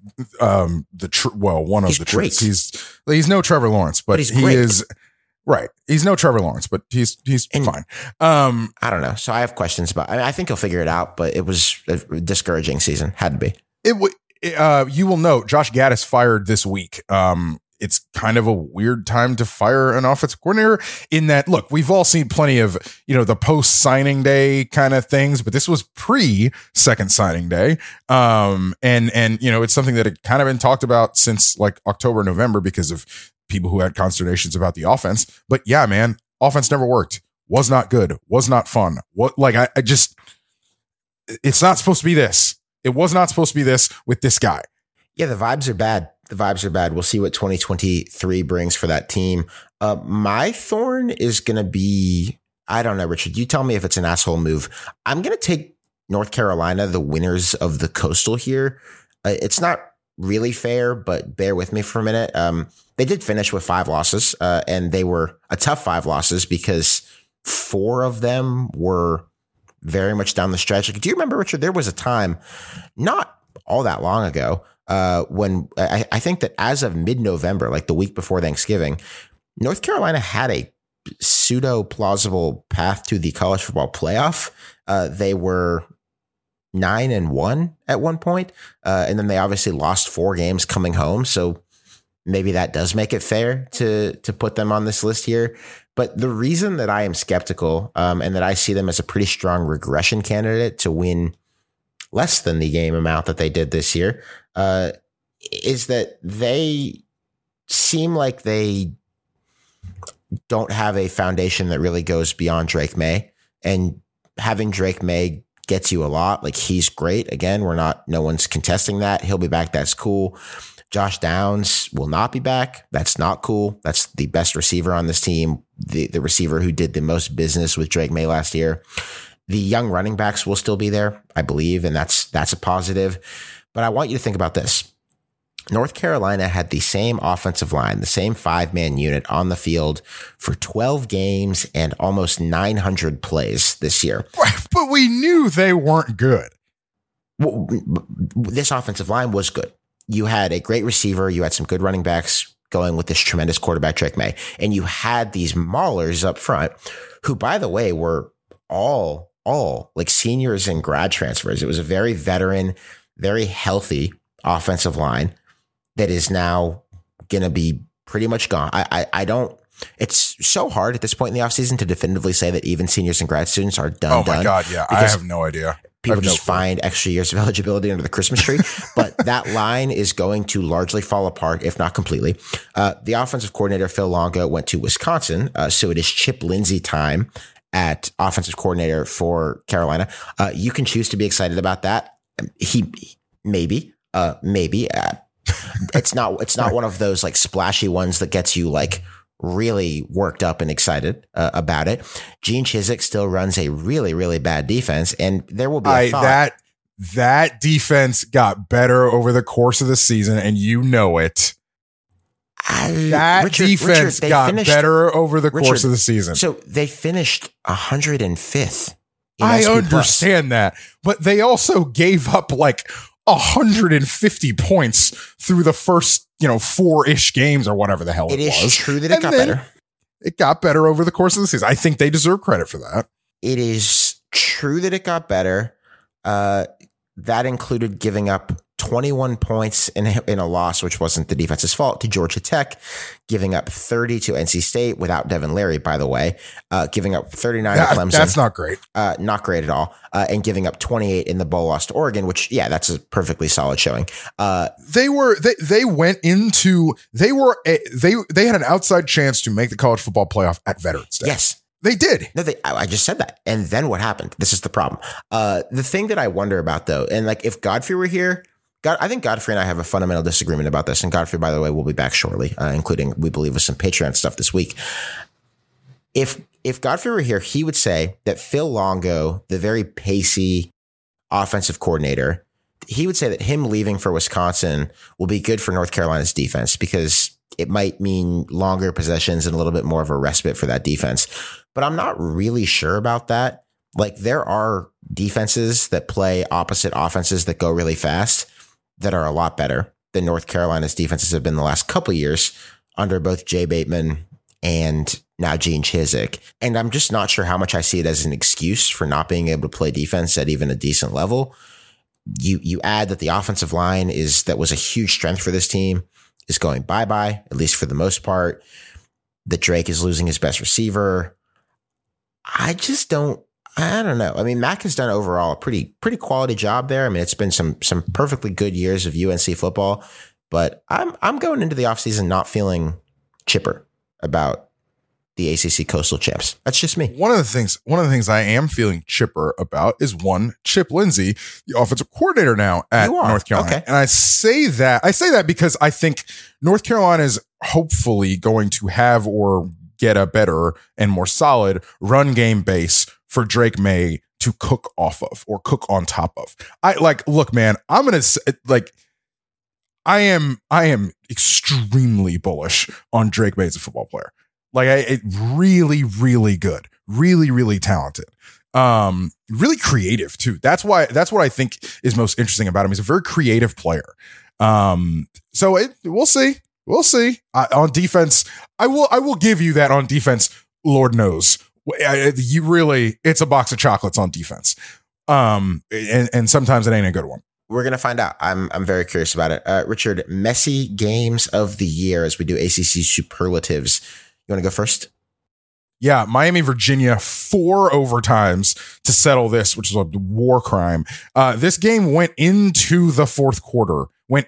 one of the traits. He's no Trevor Lawrence, but he great. is right. He's no Trevor Lawrence, but he's fine. I don't know. So I have questions about. I think he'll figure it out, but it was a discouraging season. Had to be. You will note Josh Gaddis fired this week. It's kind of a weird time to fire an offensive coordinator in that, look, we've all seen plenty of, the post signing day kind of things, but this was pre second signing day. And it's something that had kind of been talked about since like October, November, because of people who had consternations about the offense. But yeah, man, offense never worked, was not good, was not fun. It's not supposed to be this. It was not supposed to be this with this guy. Yeah, the vibes are bad. We'll see what 2023 brings for that team. My thorn is going to be, I don't know, Richard, you tell me if it's an asshole move. I'm going to take North Carolina, the winners of the Coastal here. It's not really fair, but bear with me for a minute. They did finish with 5 losses, and they were a tough 5 losses because 4 of them were very much down the stretch. Like, do you remember, Richard, there was a time not all that long ago when I think that as of mid-November, like the week before Thanksgiving, North Carolina had a pseudo plausible path to the college football playoff. They were 9-1 at one point, and then they obviously lost 4 games coming home. So maybe that does make it fair to put them on this list here. But the reason that I am skeptical and that I see them as a pretty strong regression candidate to win less than the game amount that they did this year is that they seem like they don't have a foundation that really goes beyond Drake May, and having Drake May gets you a lot. Like, he's great. Again, no one's contesting that. He'll be back. That's cool. Josh Downs will not be back. That's not cool. That's the best receiver on this team. The receiver who did the most business with Drake May last year. The young running backs will still be there, I believe, and that's a positive. But I want you to think about this. North Carolina had the same offensive line, the same 5-man unit on the field for 12 games and almost 900 plays this year. But we knew they weren't good. Well, this offensive line was good. You had a great receiver. You had some good running backs going with this tremendous quarterback, Drake May. And you had these maulers up front who, by the way, were all like seniors and grad transfers. It was a very veteran, very healthy offensive line that is now going to be pretty much gone. I don't, it's so hard at this point in the offseason to definitively say that even seniors and grad students are done. Oh my God. Yeah. I have no idea. People just find extra years of eligibility under the Christmas tree. But that line is going to largely fall apart, if not completely. The offensive coordinator, Phil Longo, went to Wisconsin. So it is Chip Lindsey time at offensive coordinator for Carolina. You can choose to be excited about that. Maybe. It's not one of those like splashy ones that gets you like really worked up and excited about it. Gene Chizik still runs a really, really bad defense, and there will be a thought. That defense got better over the course of the season, and you know it. Defense got better over the course of the season. So they finished 105th. I understand that, but they also gave up like 150 points through the first, 4-ish games or whatever the hell it was. It is true that it got better. It got better over the course of the season. I think they deserve credit for that. It is true that it got better. That included giving up 21 points in a loss, which wasn't the defense's fault, to Georgia Tech, giving up 30 to NC State without Devin Leary, by the way, giving up 39 to Clemson. That's not great. Not great at all. And giving up 28 in the bowl loss to Oregon, which, yeah, that's a perfectly solid showing. They had an outside chance to make the college football playoff at Veterans Day. Yes. They did. No, I just said that. And then what happened? This is the problem. The thing that I wonder about, though, and like if Godfrey were here, I think Godfrey and I have a fundamental disagreement about this. And Godfrey, by the way, will be back shortly, including, we believe, with some Patreon stuff this week. If Godfrey were here, he would say that Phil Longo, the very pacey offensive coordinator, he would say that him leaving for Wisconsin will be good for North Carolina's defense because it might mean longer possessions and a little bit more of a respite for that defense. But I'm not really sure about that. Like, there are defenses that play opposite offenses that go really fast that are a lot better than North Carolina's defenses have been the last couple of years under both Jay Bateman and now Gene Chizik. And I'm just not sure how much I see it as an excuse for not being able to play defense at even a decent level. You add that the offensive line that was a huge strength for this team is going bye-bye, at least for the most part, that Drake is losing his best receiver. I don't know. I mean, Mac has done overall a pretty quality job there. I mean, it's been some perfectly good years of UNC football, but I'm going into the offseason not feeling chipper about the ACC Coastal Champs. That's just me. One of the things I am feeling chipper about is Chip Lindsey, the offensive coordinator now at North Carolina. Okay. And I say that because I think North Carolina is hopefully going to have or get a better and more solid run game base for Drake May to cook off of or cook on top of. Look, man, I'm going to say, I am extremely bullish on Drake May as a football player. Really, really good, really, really talented, really creative too. That's what I think is most interesting about him. He's a very creative player. We'll see. On defense, I will give you that on defense. Lord knows, it's a box of chocolates on defense. And sometimes it ain't a good one. We're going to find out. I'm very curious about it. Richard, messy games of the year as we do ACC superlatives. You want to go first? Yeah, Miami, Virginia, 4 overtimes to settle this, which is a war crime. This game went into the fourth quarter,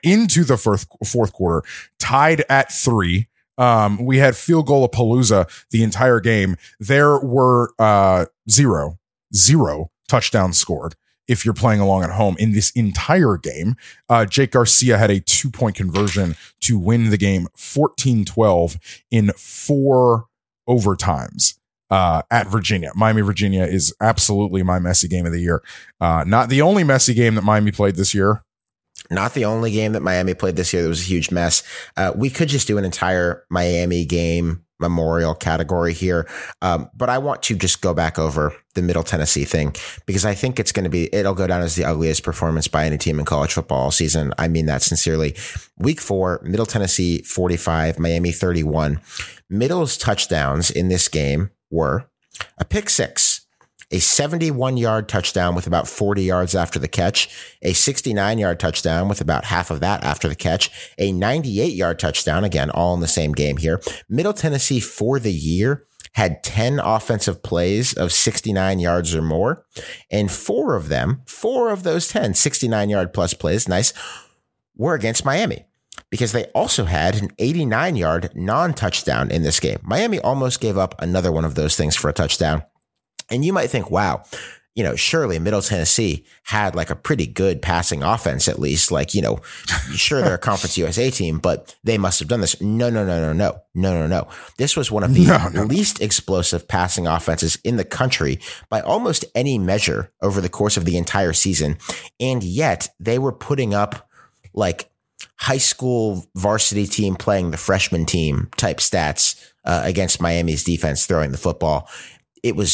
tied at 3. We had field goal of Palooza the entire game. There were 0 touchdowns scored. If you're playing along at home in this entire game, Jake Garcia had a 2-point conversion to win the game 14-12 in 4 overtimes at Virginia. Miami, Virginia is absolutely my messy game of the year. Not the only messy game that Miami played this year. Not the only game that Miami played this year that was a huge mess. We could just do an entire Miami game memorial category here. But I want to just go back over the Middle Tennessee thing because I think it'll go down as the ugliest performance by any team in college football all season. I mean that sincerely. Week 4, Middle Tennessee 45, Miami 31. Middle's touchdowns in this game were a pick 6, a 71-yard touchdown with about 40 yards after the catch, a 69-yard touchdown with about half of that after the catch, a 98-yard touchdown, again, all in the same game here. Middle Tennessee for the year had 10 offensive plays of 69 yards or more, and 4 of those 10 69-yard plus plays, nice, were against Miami. Because they also had an 89-yard non-touchdown in this game. Miami almost gave up another one of those things for a touchdown. And you might think, wow, surely Middle Tennessee had like a pretty good passing offense, at least. Sure, they're a Conference USA team, but they must have done this. No. This was one of the least explosive passing offenses in the country by almost any measure over the course of the entire season. And yet they were putting up like high school varsity team playing the freshman team type stats against Miami's defense throwing the football. It was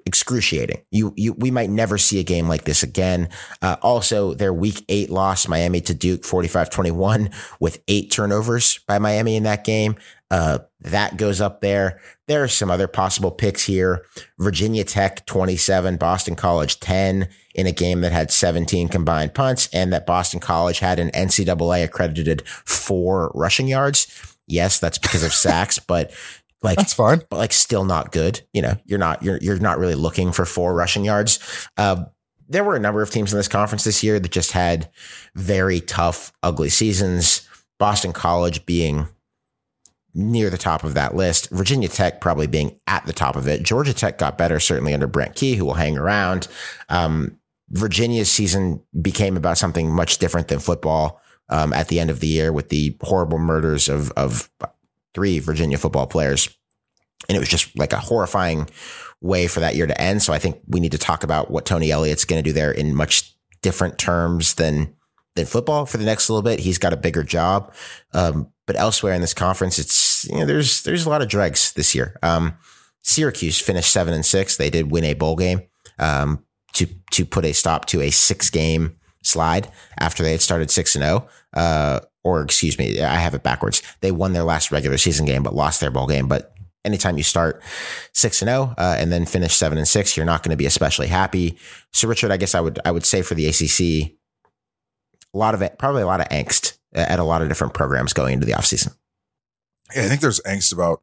excruciating. We might never see a game like this again. Also, their week 8 loss, Miami to Duke 45-21 with 8 turnovers by Miami in that game. That goes up there. There are some other possible picks here. Virginia Tech 27, Boston College 10 in a game that had 17 combined punts, and that Boston College had an NCAA accredited 4 rushing yards. Yes, that's because of sacks, but like that's fine. But like still not good. You know, you're not really looking for 4 rushing yards. There were a number of teams in this conference this year that just had very tough, ugly seasons. Boston College being near the top of that list. Virginia Tech probably being at the top of it. Georgia Tech got better, certainly under Brent Key, who will hang around. Virginia's season became about something much different than football at the end of the year with the horrible murders of 3 Virginia football players. And it was just like a horrifying way for that year to end. So I think we need to talk about what Tony Elliott's going to do there in much different terms than football for the next little bit. He's got a bigger job. But elsewhere in this conference, it's, you know, there's a lot of dregs this year. Syracuse finished 7-6. They did win a bowl game to put a stop to a 6-game slide after they had started 6-0. Or excuse me, I have it backwards. They won their last regular season game, but lost their bowl game. But anytime you start 6-0 and then finish 7-6, you're not going to be especially happy. So Richard, I guess I would say for the ACC, probably a lot of angst at a lot of different programs going into the offseason. Yeah, I think there's angst about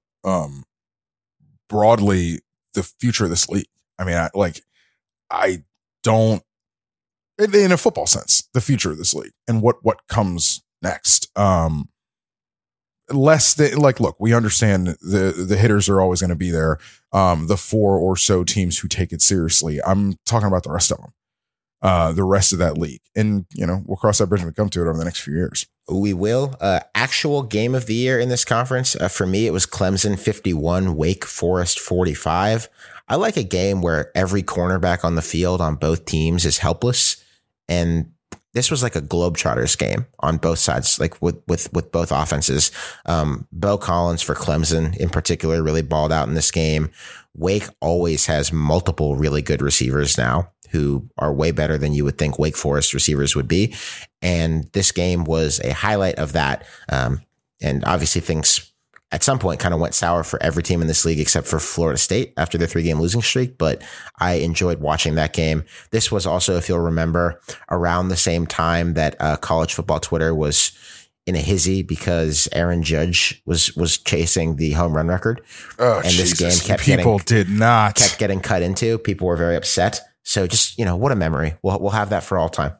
broadly the future of this league. I mean, I don't, in a football sense, the future of this league and what comes next. Look, we understand the hitters are always going to be there. The 4 or so teams who take it seriously. I'm talking about the rest of them. The rest of that league. And, you know, we'll cross that bridge when we come to it over the next few years. We will. Actual game of the year in this conference. For me, it was Clemson 51, Wake Forest 45. I like a game where every cornerback on the field on both teams is helpless. And this was like a Globetrotters game on both sides, like with both offenses. Bo Collins for Clemson in particular really balled out in this game. Wake always has multiple really good receivers now who are way better than you would think Wake Forest receivers would be. And this game was a highlight of that. And obviously things at some point kind of went sour for every team in this league except for Florida State after their 3-game losing streak. But I enjoyed watching that game. This was also, if you'll remember, around the same time that college football Twitter was in a hizzy because Aaron Judge was chasing the home run record. Oh, and this Jesus. game kept getting cut into. People were very upset. So just, you know, what a memory. We'll have that for all time.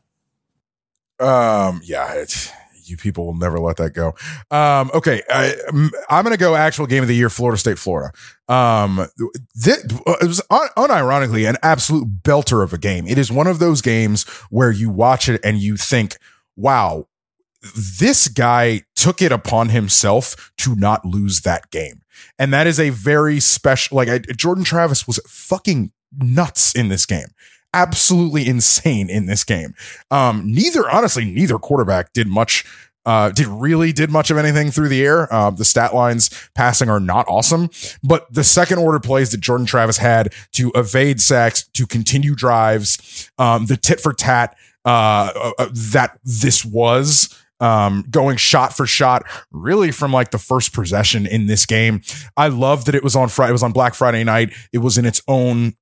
You people will never let that go. Okay. I'm going to go actual game of the year, Florida State, Florida. It was unironically an absolute belter of a game. It is one of those games where you watch it and you think, wow, this guy took it upon himself to not lose that game. And that is a very special, Jordan Travis was fucking nuts in this game. Absolutely insane in this game. Neither quarterback did much of anything through the air. The stat lines passing are not awesome, but the second order plays that Jordan Travis had to evade sacks, to continue drives, the tit for tat, that this was, going shot for shot, really from like the first possession in this game. I love that it was on Friday. It was on Black Friday night. It was in its own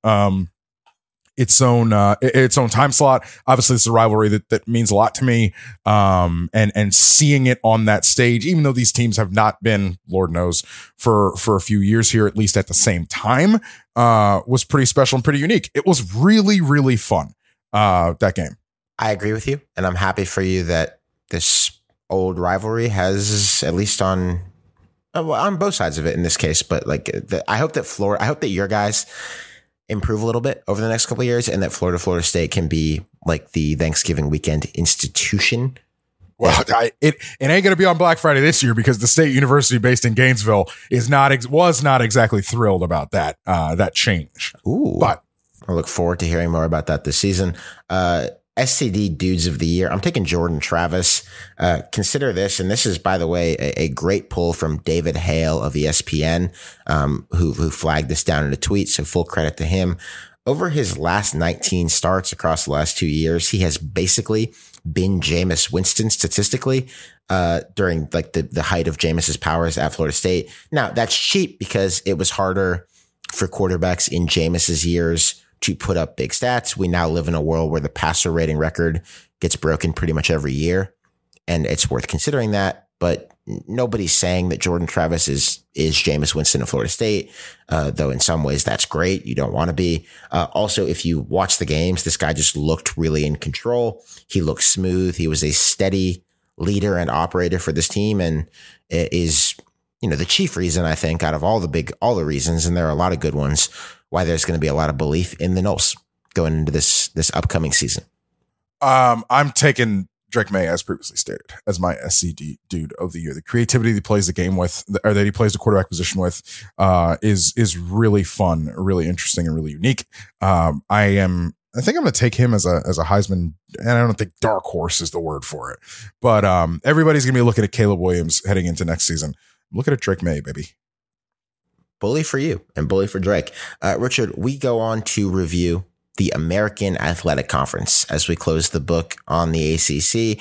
time slot. Obviously, it's a rivalry that means a lot to me. And seeing it on that stage, even though these teams have not been, Lord knows, for a few years here, at least at the same time, was pretty special and pretty unique. It was really, really fun. That game. I agree with you, and I'm happy for you that this old rivalry has, at least on both sides of it in this case, but I hope that your guys improve a little bit over the next couple of years, and that Florida State can be like the Thanksgiving weekend institution. Well, it ain't going to be on Black Friday this year because the State University based in Gainesville was not exactly thrilled about that change. Ooh, but I look forward to hearing more about that this season. SCD Dudes of the Year. I'm taking Jordan Travis. Consider this, and this is, by the way, a great pull from David Hale of ESPN, who flagged this down in a tweet, so full credit to him. over his last 19 starts across the last 2 years, he has basically been Jameis Winston statistically during like the height of Jameis's powers at Florida State. Now, that's cheap because it was harder for quarterbacks in Jameis's years to put up big stats. We now live in a world where the passer rating record gets broken pretty much every year, and it's worth considering that. But nobody's saying that Jordan Travis is Jameis Winston of Florida State, though in some ways that's great. You don't want to be. Also, if you watch the games, this guy just looked really in control. He looked smooth. He was a steady leader and operator for this team, and it is, the chief reason, I think, out of all the reasons, and there are a lot of good ones, why there's going to be a lot of belief in the Noles going into this upcoming season. I'm taking Drake May, as previously stated, as my SCD dude of the year. The creativity that he plays the game with, or that he plays the quarterback position with, is really fun, really interesting, and really unique. I think I'm going to take him as a Heisman, and I don't think dark horse is the word for it, but everybody's going to be looking at Caleb Williams heading into next season. Look at Drake May, baby. Bully for you and bully for Drake. Richard, we go on to review the American Athletic Conference as we close the book on the ACC.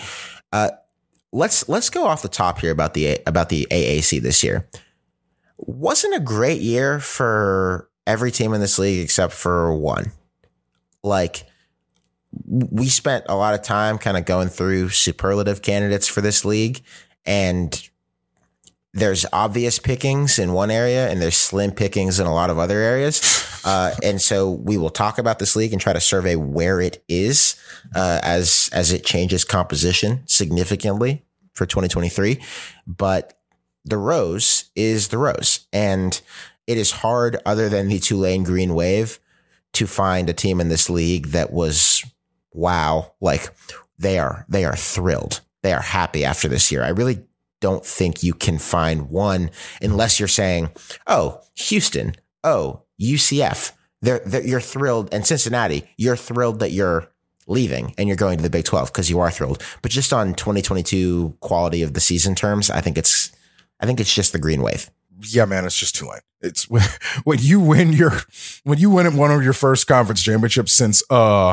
Let's go off the top here about the AAC this year. Wasn't a great year for every team in this league except for one. Like, we spent a lot of time kind of going through superlative candidates for this league, and there's obvious pickings in one area and there's slim pickings in a lot of other areas. And so we will talk about this league and try to survey where it is as it changes composition significantly for 2023. But the Rose is the Rose, and it is hard, other than the Tulane Green Wave, to find a team in this league that was, wow, like they are thrilled. They are happy after this year. I really don't think you can find one unless you're saying, oh, Houston, oh, UCF. You're thrilled. And Cincinnati, you're thrilled that you're leaving and you're going to the Big 12 because you are thrilled. But just on 2022 quality of the season terms, I think it's just the Green Wave. Yeah, man, it's just Tulane. It's when you win one of your first conference championships since I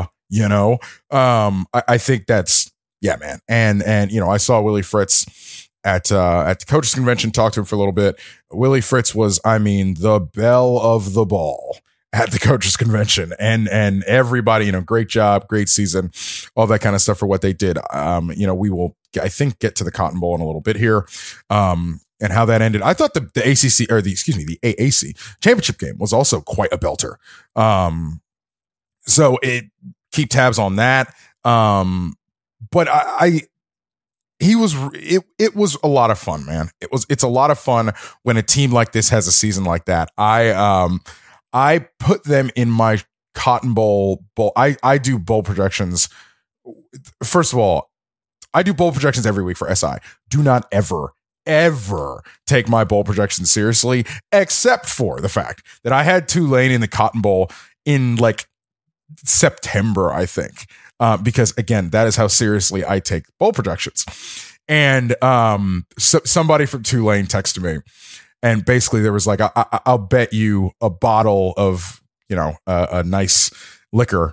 think that's, yeah, man. And I saw Willie Fritz at the coaches convention, talked to him for a little bit. Willie Fritz was, the belle of the ball at the coaches convention, and everybody, great job, great season, all that kind of stuff for what they did. We will, I think, get to the Cotton Bowl in a little bit here. And how that ended. I thought the AAC championship game was also quite a belter. So keep tabs on that. But it was a lot of fun, man. It's a lot of fun when a team like this has a season like that. I put them in my Cotton Bowl. I do bowl projections. First of all, I do bowl projections every week for SI. Do not ever take my bowl projections seriously, except for the fact that I had Tulane in the Cotton Bowl in like September, I think, because again, that is how seriously I take bowl projections. And somebody from Tulane texted me, and basically there was like, I'll bet you a bottle of a nice liquor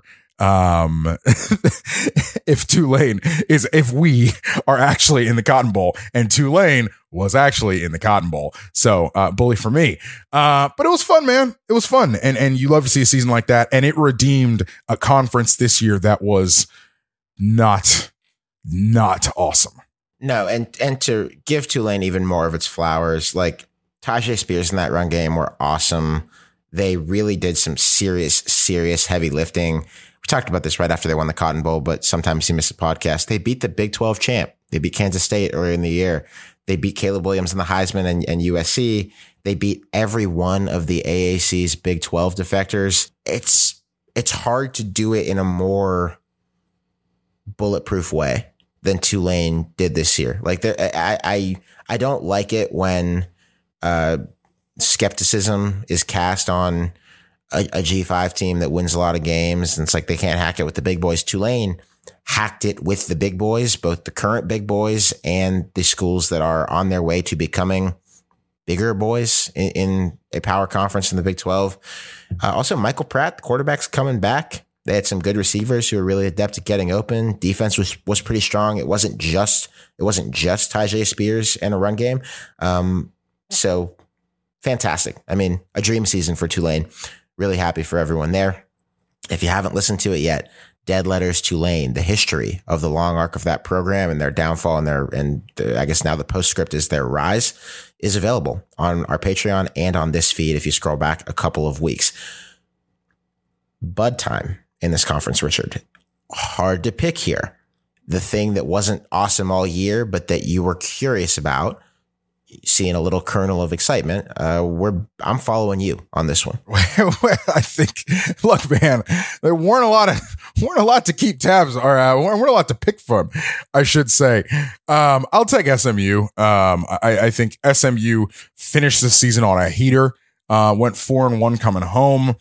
if we are actually in the Cotton Bowl, and Tulane was actually in the Cotton Bowl. So bully for me. But it was fun, man. It was fun. And you love to see a season like that. And it redeemed a conference this year that was not awesome. No, and to give Tulane even more of its flowers, like Tajay Spears in that run game were awesome. They really did some serious heavy lifting. We talked about this right after they won the Cotton Bowl, but sometimes you miss a podcast. They beat the Big 12 champ. They beat Kansas State earlier in the year. They beat Caleb Williams in the Heisman and USC. They beat every one of the AAC's Big 12 defectors. It's hard to do it in a more bulletproof way than Tulane did this year. Like I don't like it when skepticism is cast on a G5 team that wins a lot of games, and it's like they can't hack it with the big boys. Tulane hacked it with the big boys, both the current big boys and the schools that are on their way to becoming bigger boys in a power conference in the Big 12. Also, Michael Pratt, the quarterback's coming back. They had some good receivers who were really adept at getting open. Defense was pretty strong. It wasn't just Tyjae Spears and a run game. So fantastic. I mean, a dream season for Tulane. Really happy for everyone there. If you haven't listened to it yet, Dead Letters Tulane, the history of the long arc of that program and their downfall and I guess now the postscript is their rise, is available on our Patreon and on this feed if you scroll back a couple of weeks. Bud time in this conference, Richard. Hard to pick here. The thing that wasn't awesome all year, but that you were curious about, seeing a little kernel of excitement. I'm following you on this one. Well, I think, look, man, there weren't a lot to keep tabs, or weren't a lot to pick from, I should say. I'll take SMU. I think SMU finished the season on a heater. Went 4-1 coming home.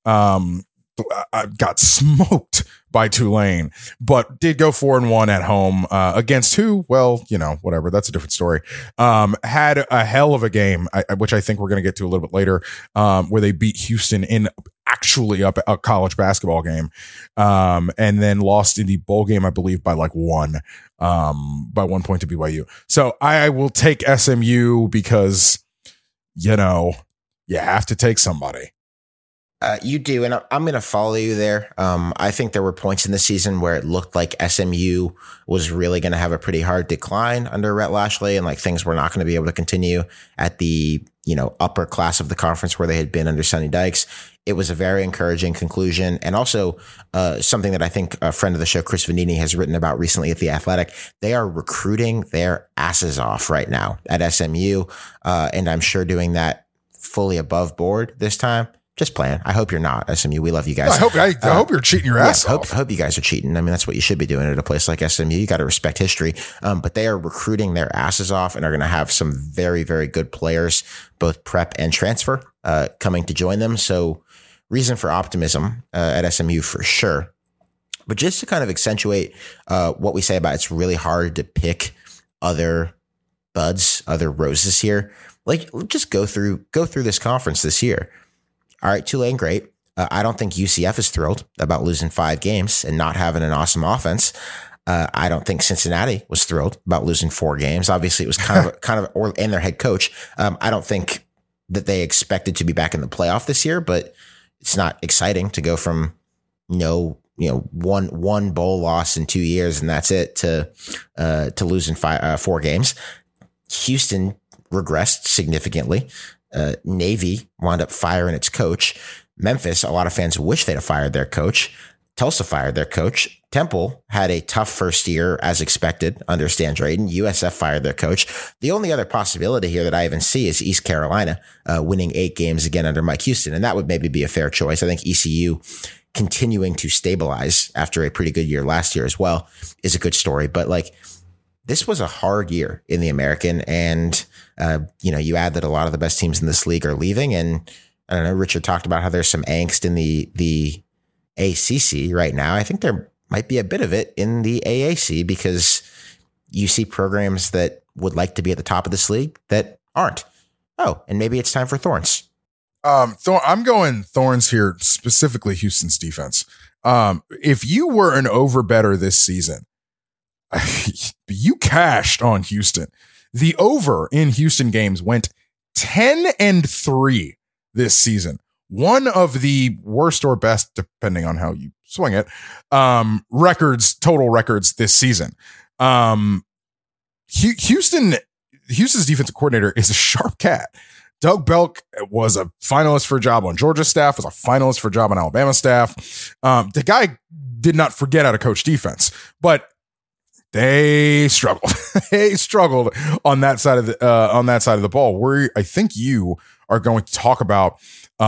I got smoked by Tulane, but did go 4-1 at home against who? Well, whatever. That's a different story. Had a hell of a game, which I think we're going to get to a little bit later, where they beat Houston in actually a college basketball game, and then lost in the bowl game, I believe, by like 1 point to BYU. So I will take SMU because, you have to take somebody. You do, and I'm going to follow you there. I think there were points in the season where it looked like SMU was really going to have a pretty hard decline under Rhett Lashley, and like things were not going to be able to continue at the upper class of the conference where they had been under Sonny Dykes. It was a very encouraging conclusion, and also something that I think a friend of the show, Chris Vanini, has written about recently at The Athletic. They are recruiting their asses off right now at SMU, and I'm sure doing that fully above board this time. Just playing. I hope you're not, SMU. We love you guys. I hope you're cheating your ass off. I hope you guys are cheating. I mean, that's what you should be doing at a place like SMU. You got to respect history. But they are recruiting their asses off and are going to have some very, very good players, both prep and transfer, coming to join them. So reason for optimism at SMU for sure. But just to kind of accentuate what we say about it's really hard to pick other buds, other roses here. Like, just go through this conference this year. All right, Tulane, great. I don't think UCF is thrilled about losing 5 games and not having an awesome offense. I don't think Cincinnati was thrilled about losing 4 games. Obviously, it was and their head coach. I don't think that they expected to be back in the playoff this year, but it's not exciting to go from one bowl loss in 2 years and that's it to losing 4 games. Houston regressed significantly. Navy wound up firing its coach. Memphis, a lot of fans wish they'd have fired their coach. Tulsa fired their coach. Temple had a tough first year as expected under Stan Drayton. USF fired their coach. The only other possibility here that I even see is East Carolina winning 8 games again under Mike Houston. And that would maybe be a fair choice. I think ECU continuing to stabilize after a pretty good year last year as well is a good story. But this was a hard year in the American, and you add that a lot of the best teams in this league are leaving, and I don't know, Richard talked about how there's some angst in the ACC right now. I think there might be a bit of it in the AAC because you see programs that would like to be at the top of this league that aren't. Oh, and maybe it's time for Thorns. I'm going Thorns here, specifically Houston's defense. If you were an over better this season, you cashed on Houston. The over in Houston games went 10-3 this season. One of the worst or best, depending on how you swing it, total records this season. Houston's defensive coordinator is a sharp cat. Doug Belk was a finalist for a job on Georgia staff, was a finalist for a job on Alabama staff. The guy did not forget how to coach defense, but they struggled. They struggled on that side of the ball. Where I think you are going to talk about.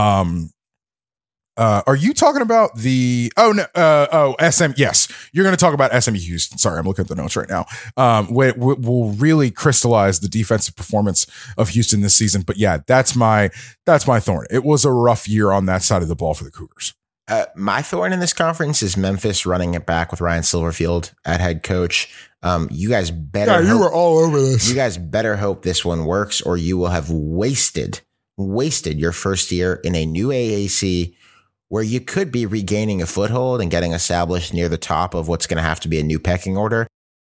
Are you talking about the? Oh no. SM. Yes, you're going to talk about SMU Houston. Sorry, I'm looking at the notes right now. Will really crystallize the defensive performance of Houston this season. But yeah, that's my thorn. It was a rough year on that side of the ball for the Cougars. My thorn in this conference is Memphis running it back with Ryan Silverfield at head coach. You guys better. Yeah, you were all over this. You guys better hope this one works, or you will have wasted your first year in a new AAC where you could be regaining a foothold and getting established near the top of what's going to have to be a new pecking order.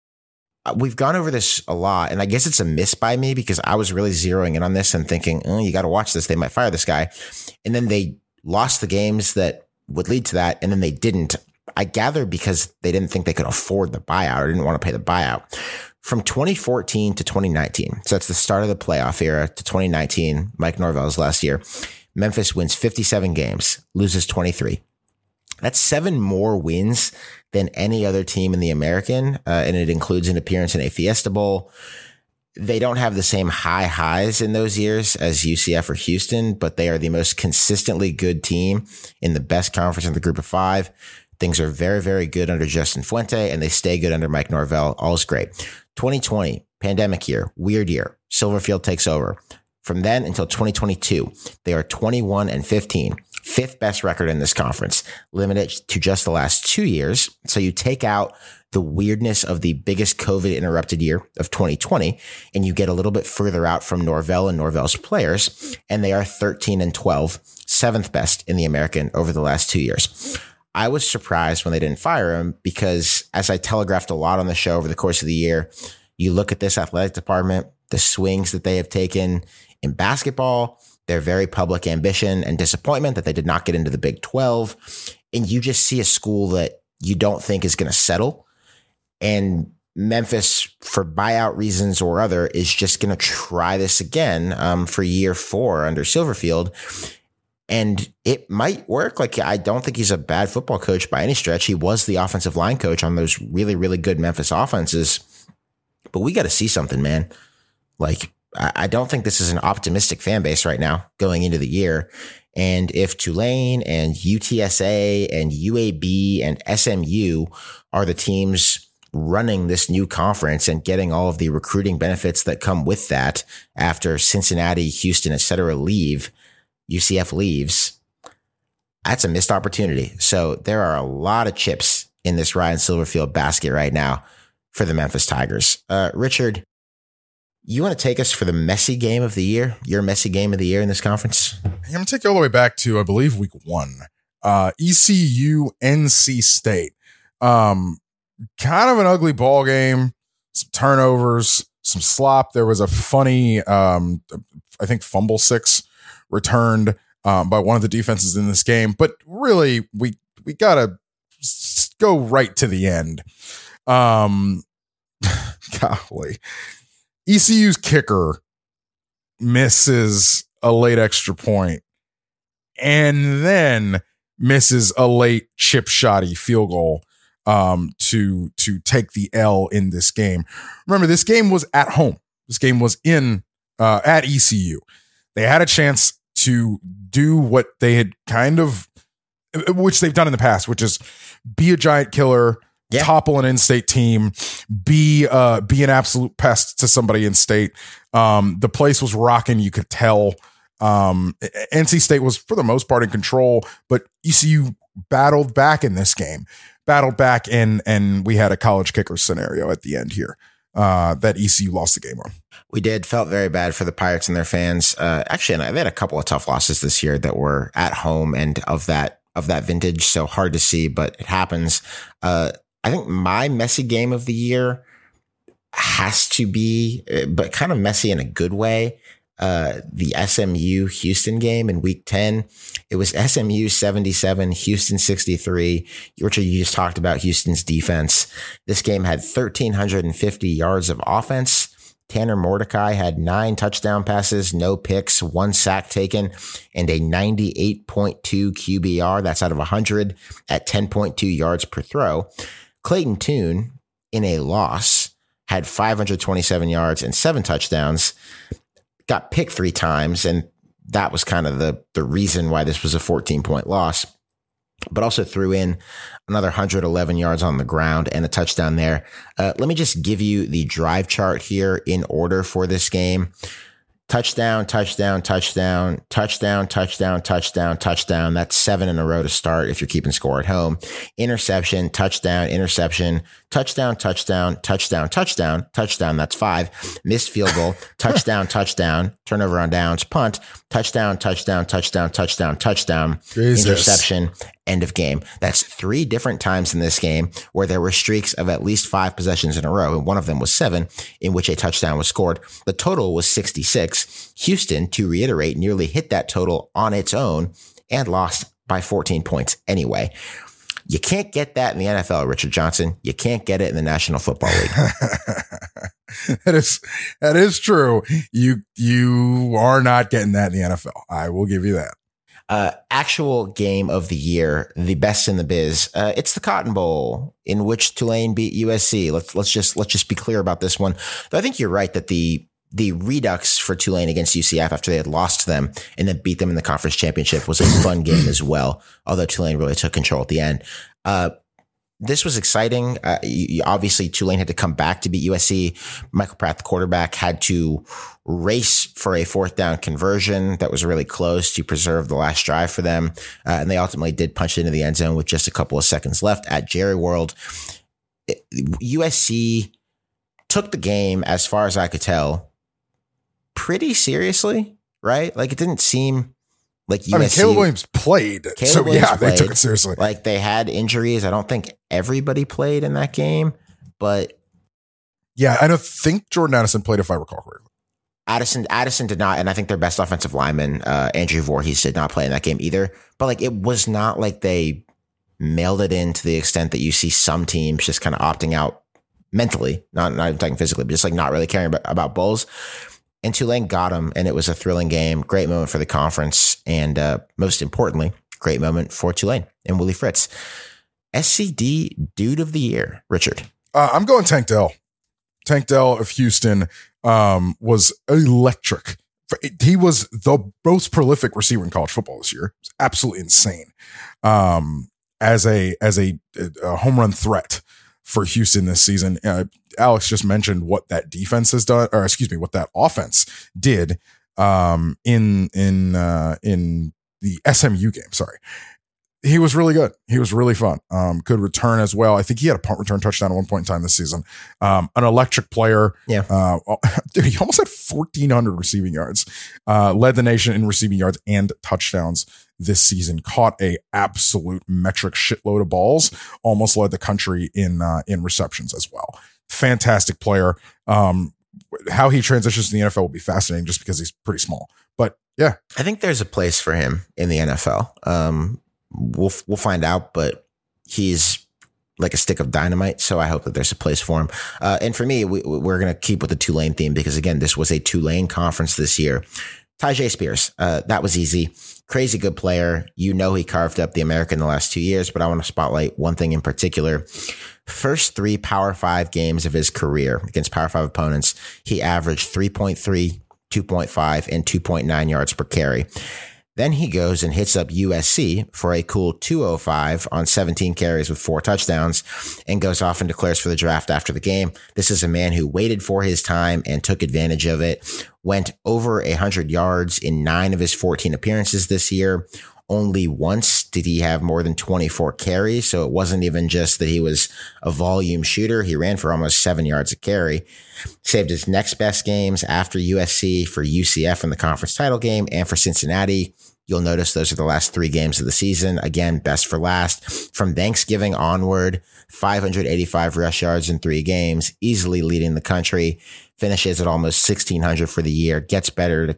We've gone over this a lot, and I guess it's a miss by me because I was really zeroing in on this and thinking, you got to watch this. They might fire this guy. And then they lost the games that would lead to that, and then they didn't. I gather because they didn't think they could afford the buyout or didn't want to pay the buyout. From 2014 to 2019, so that's the start of the playoff era, to 2019, Mike Norvell's last year, Memphis wins 57 games, loses 23. That's 7 more wins than any other team in the American, and it includes an appearance in a Fiesta Bowl. They don't have the same high highs in those years as UCF or Houston, but they are the most consistently good team in the best conference in the group of 5. Things are very, very good under Justin Fuente, and they stay good under Mike Norvell. All is great. 2020, pandemic year, weird year. Silverfield takes over. From then until 2022, they are 21-15, 5th best record in this conference, limited to just the last 2 years. So you take out the weirdness of the biggest COVID interrupted year of 2020, and you get a little bit further out from Norvell and Norvell's players, and they are 13-12, 7th best in the American over the last 2 years. I was surprised when they didn't fire him because, as I telegraphed a lot on the show over the course of the year, you look at this athletic department, the swings that they have taken in basketball, their very public ambition and disappointment that they did not get into the Big 12, and you just see a school that you don't think is going to settle. And Memphis, for buyout reasons or other, is just going to try this again for year 4 under Silverfield. And it might work. Like, I don't think he's a bad football coach by any stretch. He was the offensive line coach on those really, really good Memphis offenses. But we got to see something, man. Like, I don't think this is an optimistic fan base right now going into the year. And if Tulane and UTSA and UAB and SMU are the teams running this new conference and getting all of the recruiting benefits that come with that after Cincinnati, Houston, et cetera, leave, UCF leaves, that's a missed opportunity. So there are a lot of chips in this Ryan Silverfield basket right now for the Memphis Tigers. Richard, you want to take us for the messy game of the year, your messy game of the year in this conference? I'm going to take you all the way back to, I believe, week 1. ECU, NC State. Kind of an ugly ball game, some turnovers, some slop. There was a funny, I think, fumble 6 returned by one of the defenses in this game. But really, we got to go right to the end. Golly. ECU's kicker misses a late extra point and then misses a late chip shotty field goal to take the L in this game. Remember, this game was at home. This game was at ECU. They had a chance to do what they had which they've done in the past, which is be a giant killer, topple an in-state team, be an absolute pest to somebody in state. The place was rocking. You could tell. NC State was for the most part in control, but ECU battled back in this game, and we had a college kicker scenario at the end here that ECU lost the game on. We did. Felt very bad for the Pirates and their fans. Actually, and they had a couple of tough losses this year that were at home and of that vintage. So hard to see, but it happens. I think my messy game of the year has to be, but kind of messy in a good way, the SMU Houston game in week 10. It was SMU 77, Houston 63. Richard, you just talked about Houston's defense. This game had 1,350 yards of offense. Tanner Mordecai had 9 touchdown passes, no picks, 1 sack taken, and a 98.2 QBR. That's out of 100 at 10.2 yards per throw. Clayton Tune, in a loss, had 527 yards and 7 touchdowns, got picked 3 times, and that was kind of the reason why this was a 14-point loss, but also threw in another 111 yards on the ground and a touchdown there. Let me just give you the drive chart here in order for this game. Touchdown, touchdown, touchdown, touchdown, touchdown, touchdown, touchdown. That's 7 in a row to start if you're keeping score at home. Interception, touchdown, interception, touchdown, touchdown, touchdown, touchdown, touchdown. That's 5. Missed field goal, touchdown, touchdown, turnover on downs, punt, touchdown, touchdown, touchdown, touchdown, touchdown, interception, end of game. That's 3 different times in this game where there were streaks of at least 5 possessions in a row. And one of them was 7 in which a touchdown was scored. The total was 66. Houston, to reiterate, nearly hit that total on its own and lost by 14 points anyway. You can't get that in the NFL, Richard Johnson. You can't get it in the National Football League. That is true. You are not getting that in the NFL. I will give you that. Actual game of the year, the best in the biz. It's the Cotton Bowl in which Tulane beat USC. Let's just be clear about this one. Though I think you're right that the redux for Tulane against UCF after they had lost to them and then beat them in the conference championship was a fun game as well. Although Tulane really took control at the end. This was exciting. Obviously, Tulane had to come back to beat USC. Michael Pratt, the quarterback, had to race for a 4th down conversion that was really close to preserve the last drive for them. And they ultimately did punch it into the end zone with just a couple of seconds left at Jerry World. USC took the game, as far as I could tell, pretty seriously, right? Like, it didn't seem like USC. I mean, Caleb Williams played. They took it seriously. Like, they had injuries. I don't think everybody played in that game, but yeah, I don't think Jordan Addison played, if I recall correctly. Addison did not, and I think their best offensive lineman, Andrew Voorhees, did not play in that game either. But like, it was not like they mailed it in to the extent that you see some teams just kind of opting out mentally, not even talking physically, but just like not really caring about bowls. And Tulane got them, and it was a thrilling game. Great moment for the conference, and most importantly, great moment for Tulane and Willie Fritz. SCD Dude of the Year, Richard. I'm going Tank Dell. Tank Dell of Houston was electric. He was the most prolific receiver in college football this year. It's absolutely insane. As a home run threat for Houston this season. Alex just mentioned what that defense has done, or excuse me, what that offense did in the SMU game. Sorry. He was really good. He was really fun. Could return as well. I think he had a punt return touchdown at one point in time this season. An electric player. Yeah. Dude, he almost had 1,400 receiving yards. Led the nation in receiving yards and touchdowns this season. Caught a absolute metric shitload of balls. Almost led the country in receptions as well. Fantastic player. How he transitions to the NFL will be fascinating just because he's pretty small. But yeah. I think there's a place for him in the NFL. We'll find out, but he's like a stick of dynamite. So I hope that there's a place for him. And for me, we're going to keep with the Tulane theme because again, this was a Tulane conference this year. Tyjae Spears, that was easy. Crazy good player. You know, he carved up the American the last 2 years, but I want to spotlight one thing in particular. First 3 Power 5 games of his career against Power 5 opponents, he averaged 3.3, 2.5, and 2.9 yards per carry. Then he goes and hits up USC for a cool 205 on 17 carries with 4 touchdowns and goes off and declares for the draft after the game. This is a man who waited for his time and took advantage of it. Went over 100 yards in 9 of his 14 appearances this year. Only once did he have more than 24 carries. So it wasn't even just that he was a volume shooter. He ran for almost 7 yards a carry. Saved his next best games after USC for UCF in the conference title game and for Cincinnati. You'll notice those are the last 3 games of the season. Again, best for last. From Thanksgiving onward, 585 rush yards in 3 games, easily leading the country. Finishes at almost 1,600 for the year. Gets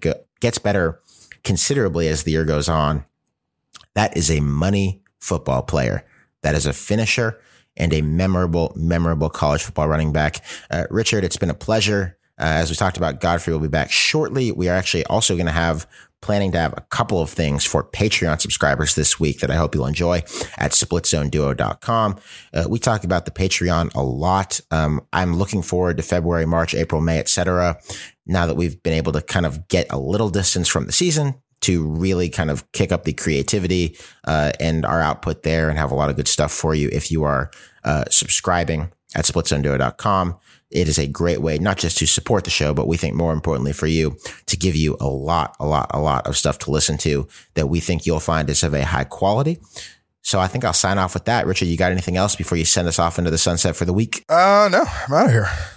better considerably as the year goes on. That is a money football player. That is a finisher and a memorable college football running back. Richard, it's been a pleasure. As we talked about, Godfrey will be back shortly. We are actually also going to planning to have a couple of things for Patreon subscribers this week that I hope you'll enjoy at splitzoneduo.com. We talk about the Patreon a lot. I'm looking forward to February, March, April, May, etc. Now that we've been able to kind of get a little distance from the season to really kind of kick up the creativity and our output there and have a lot of good stuff for you if you are subscribing at splitzoneduo.com. It is a great way, not just to support the show, but we think more importantly for you to give you a lot of stuff to listen to that we think you'll find is of a high quality. So I think I'll sign off with that. Richard, you got anything else before you send us off into the sunset for the week? No, I'm out of here.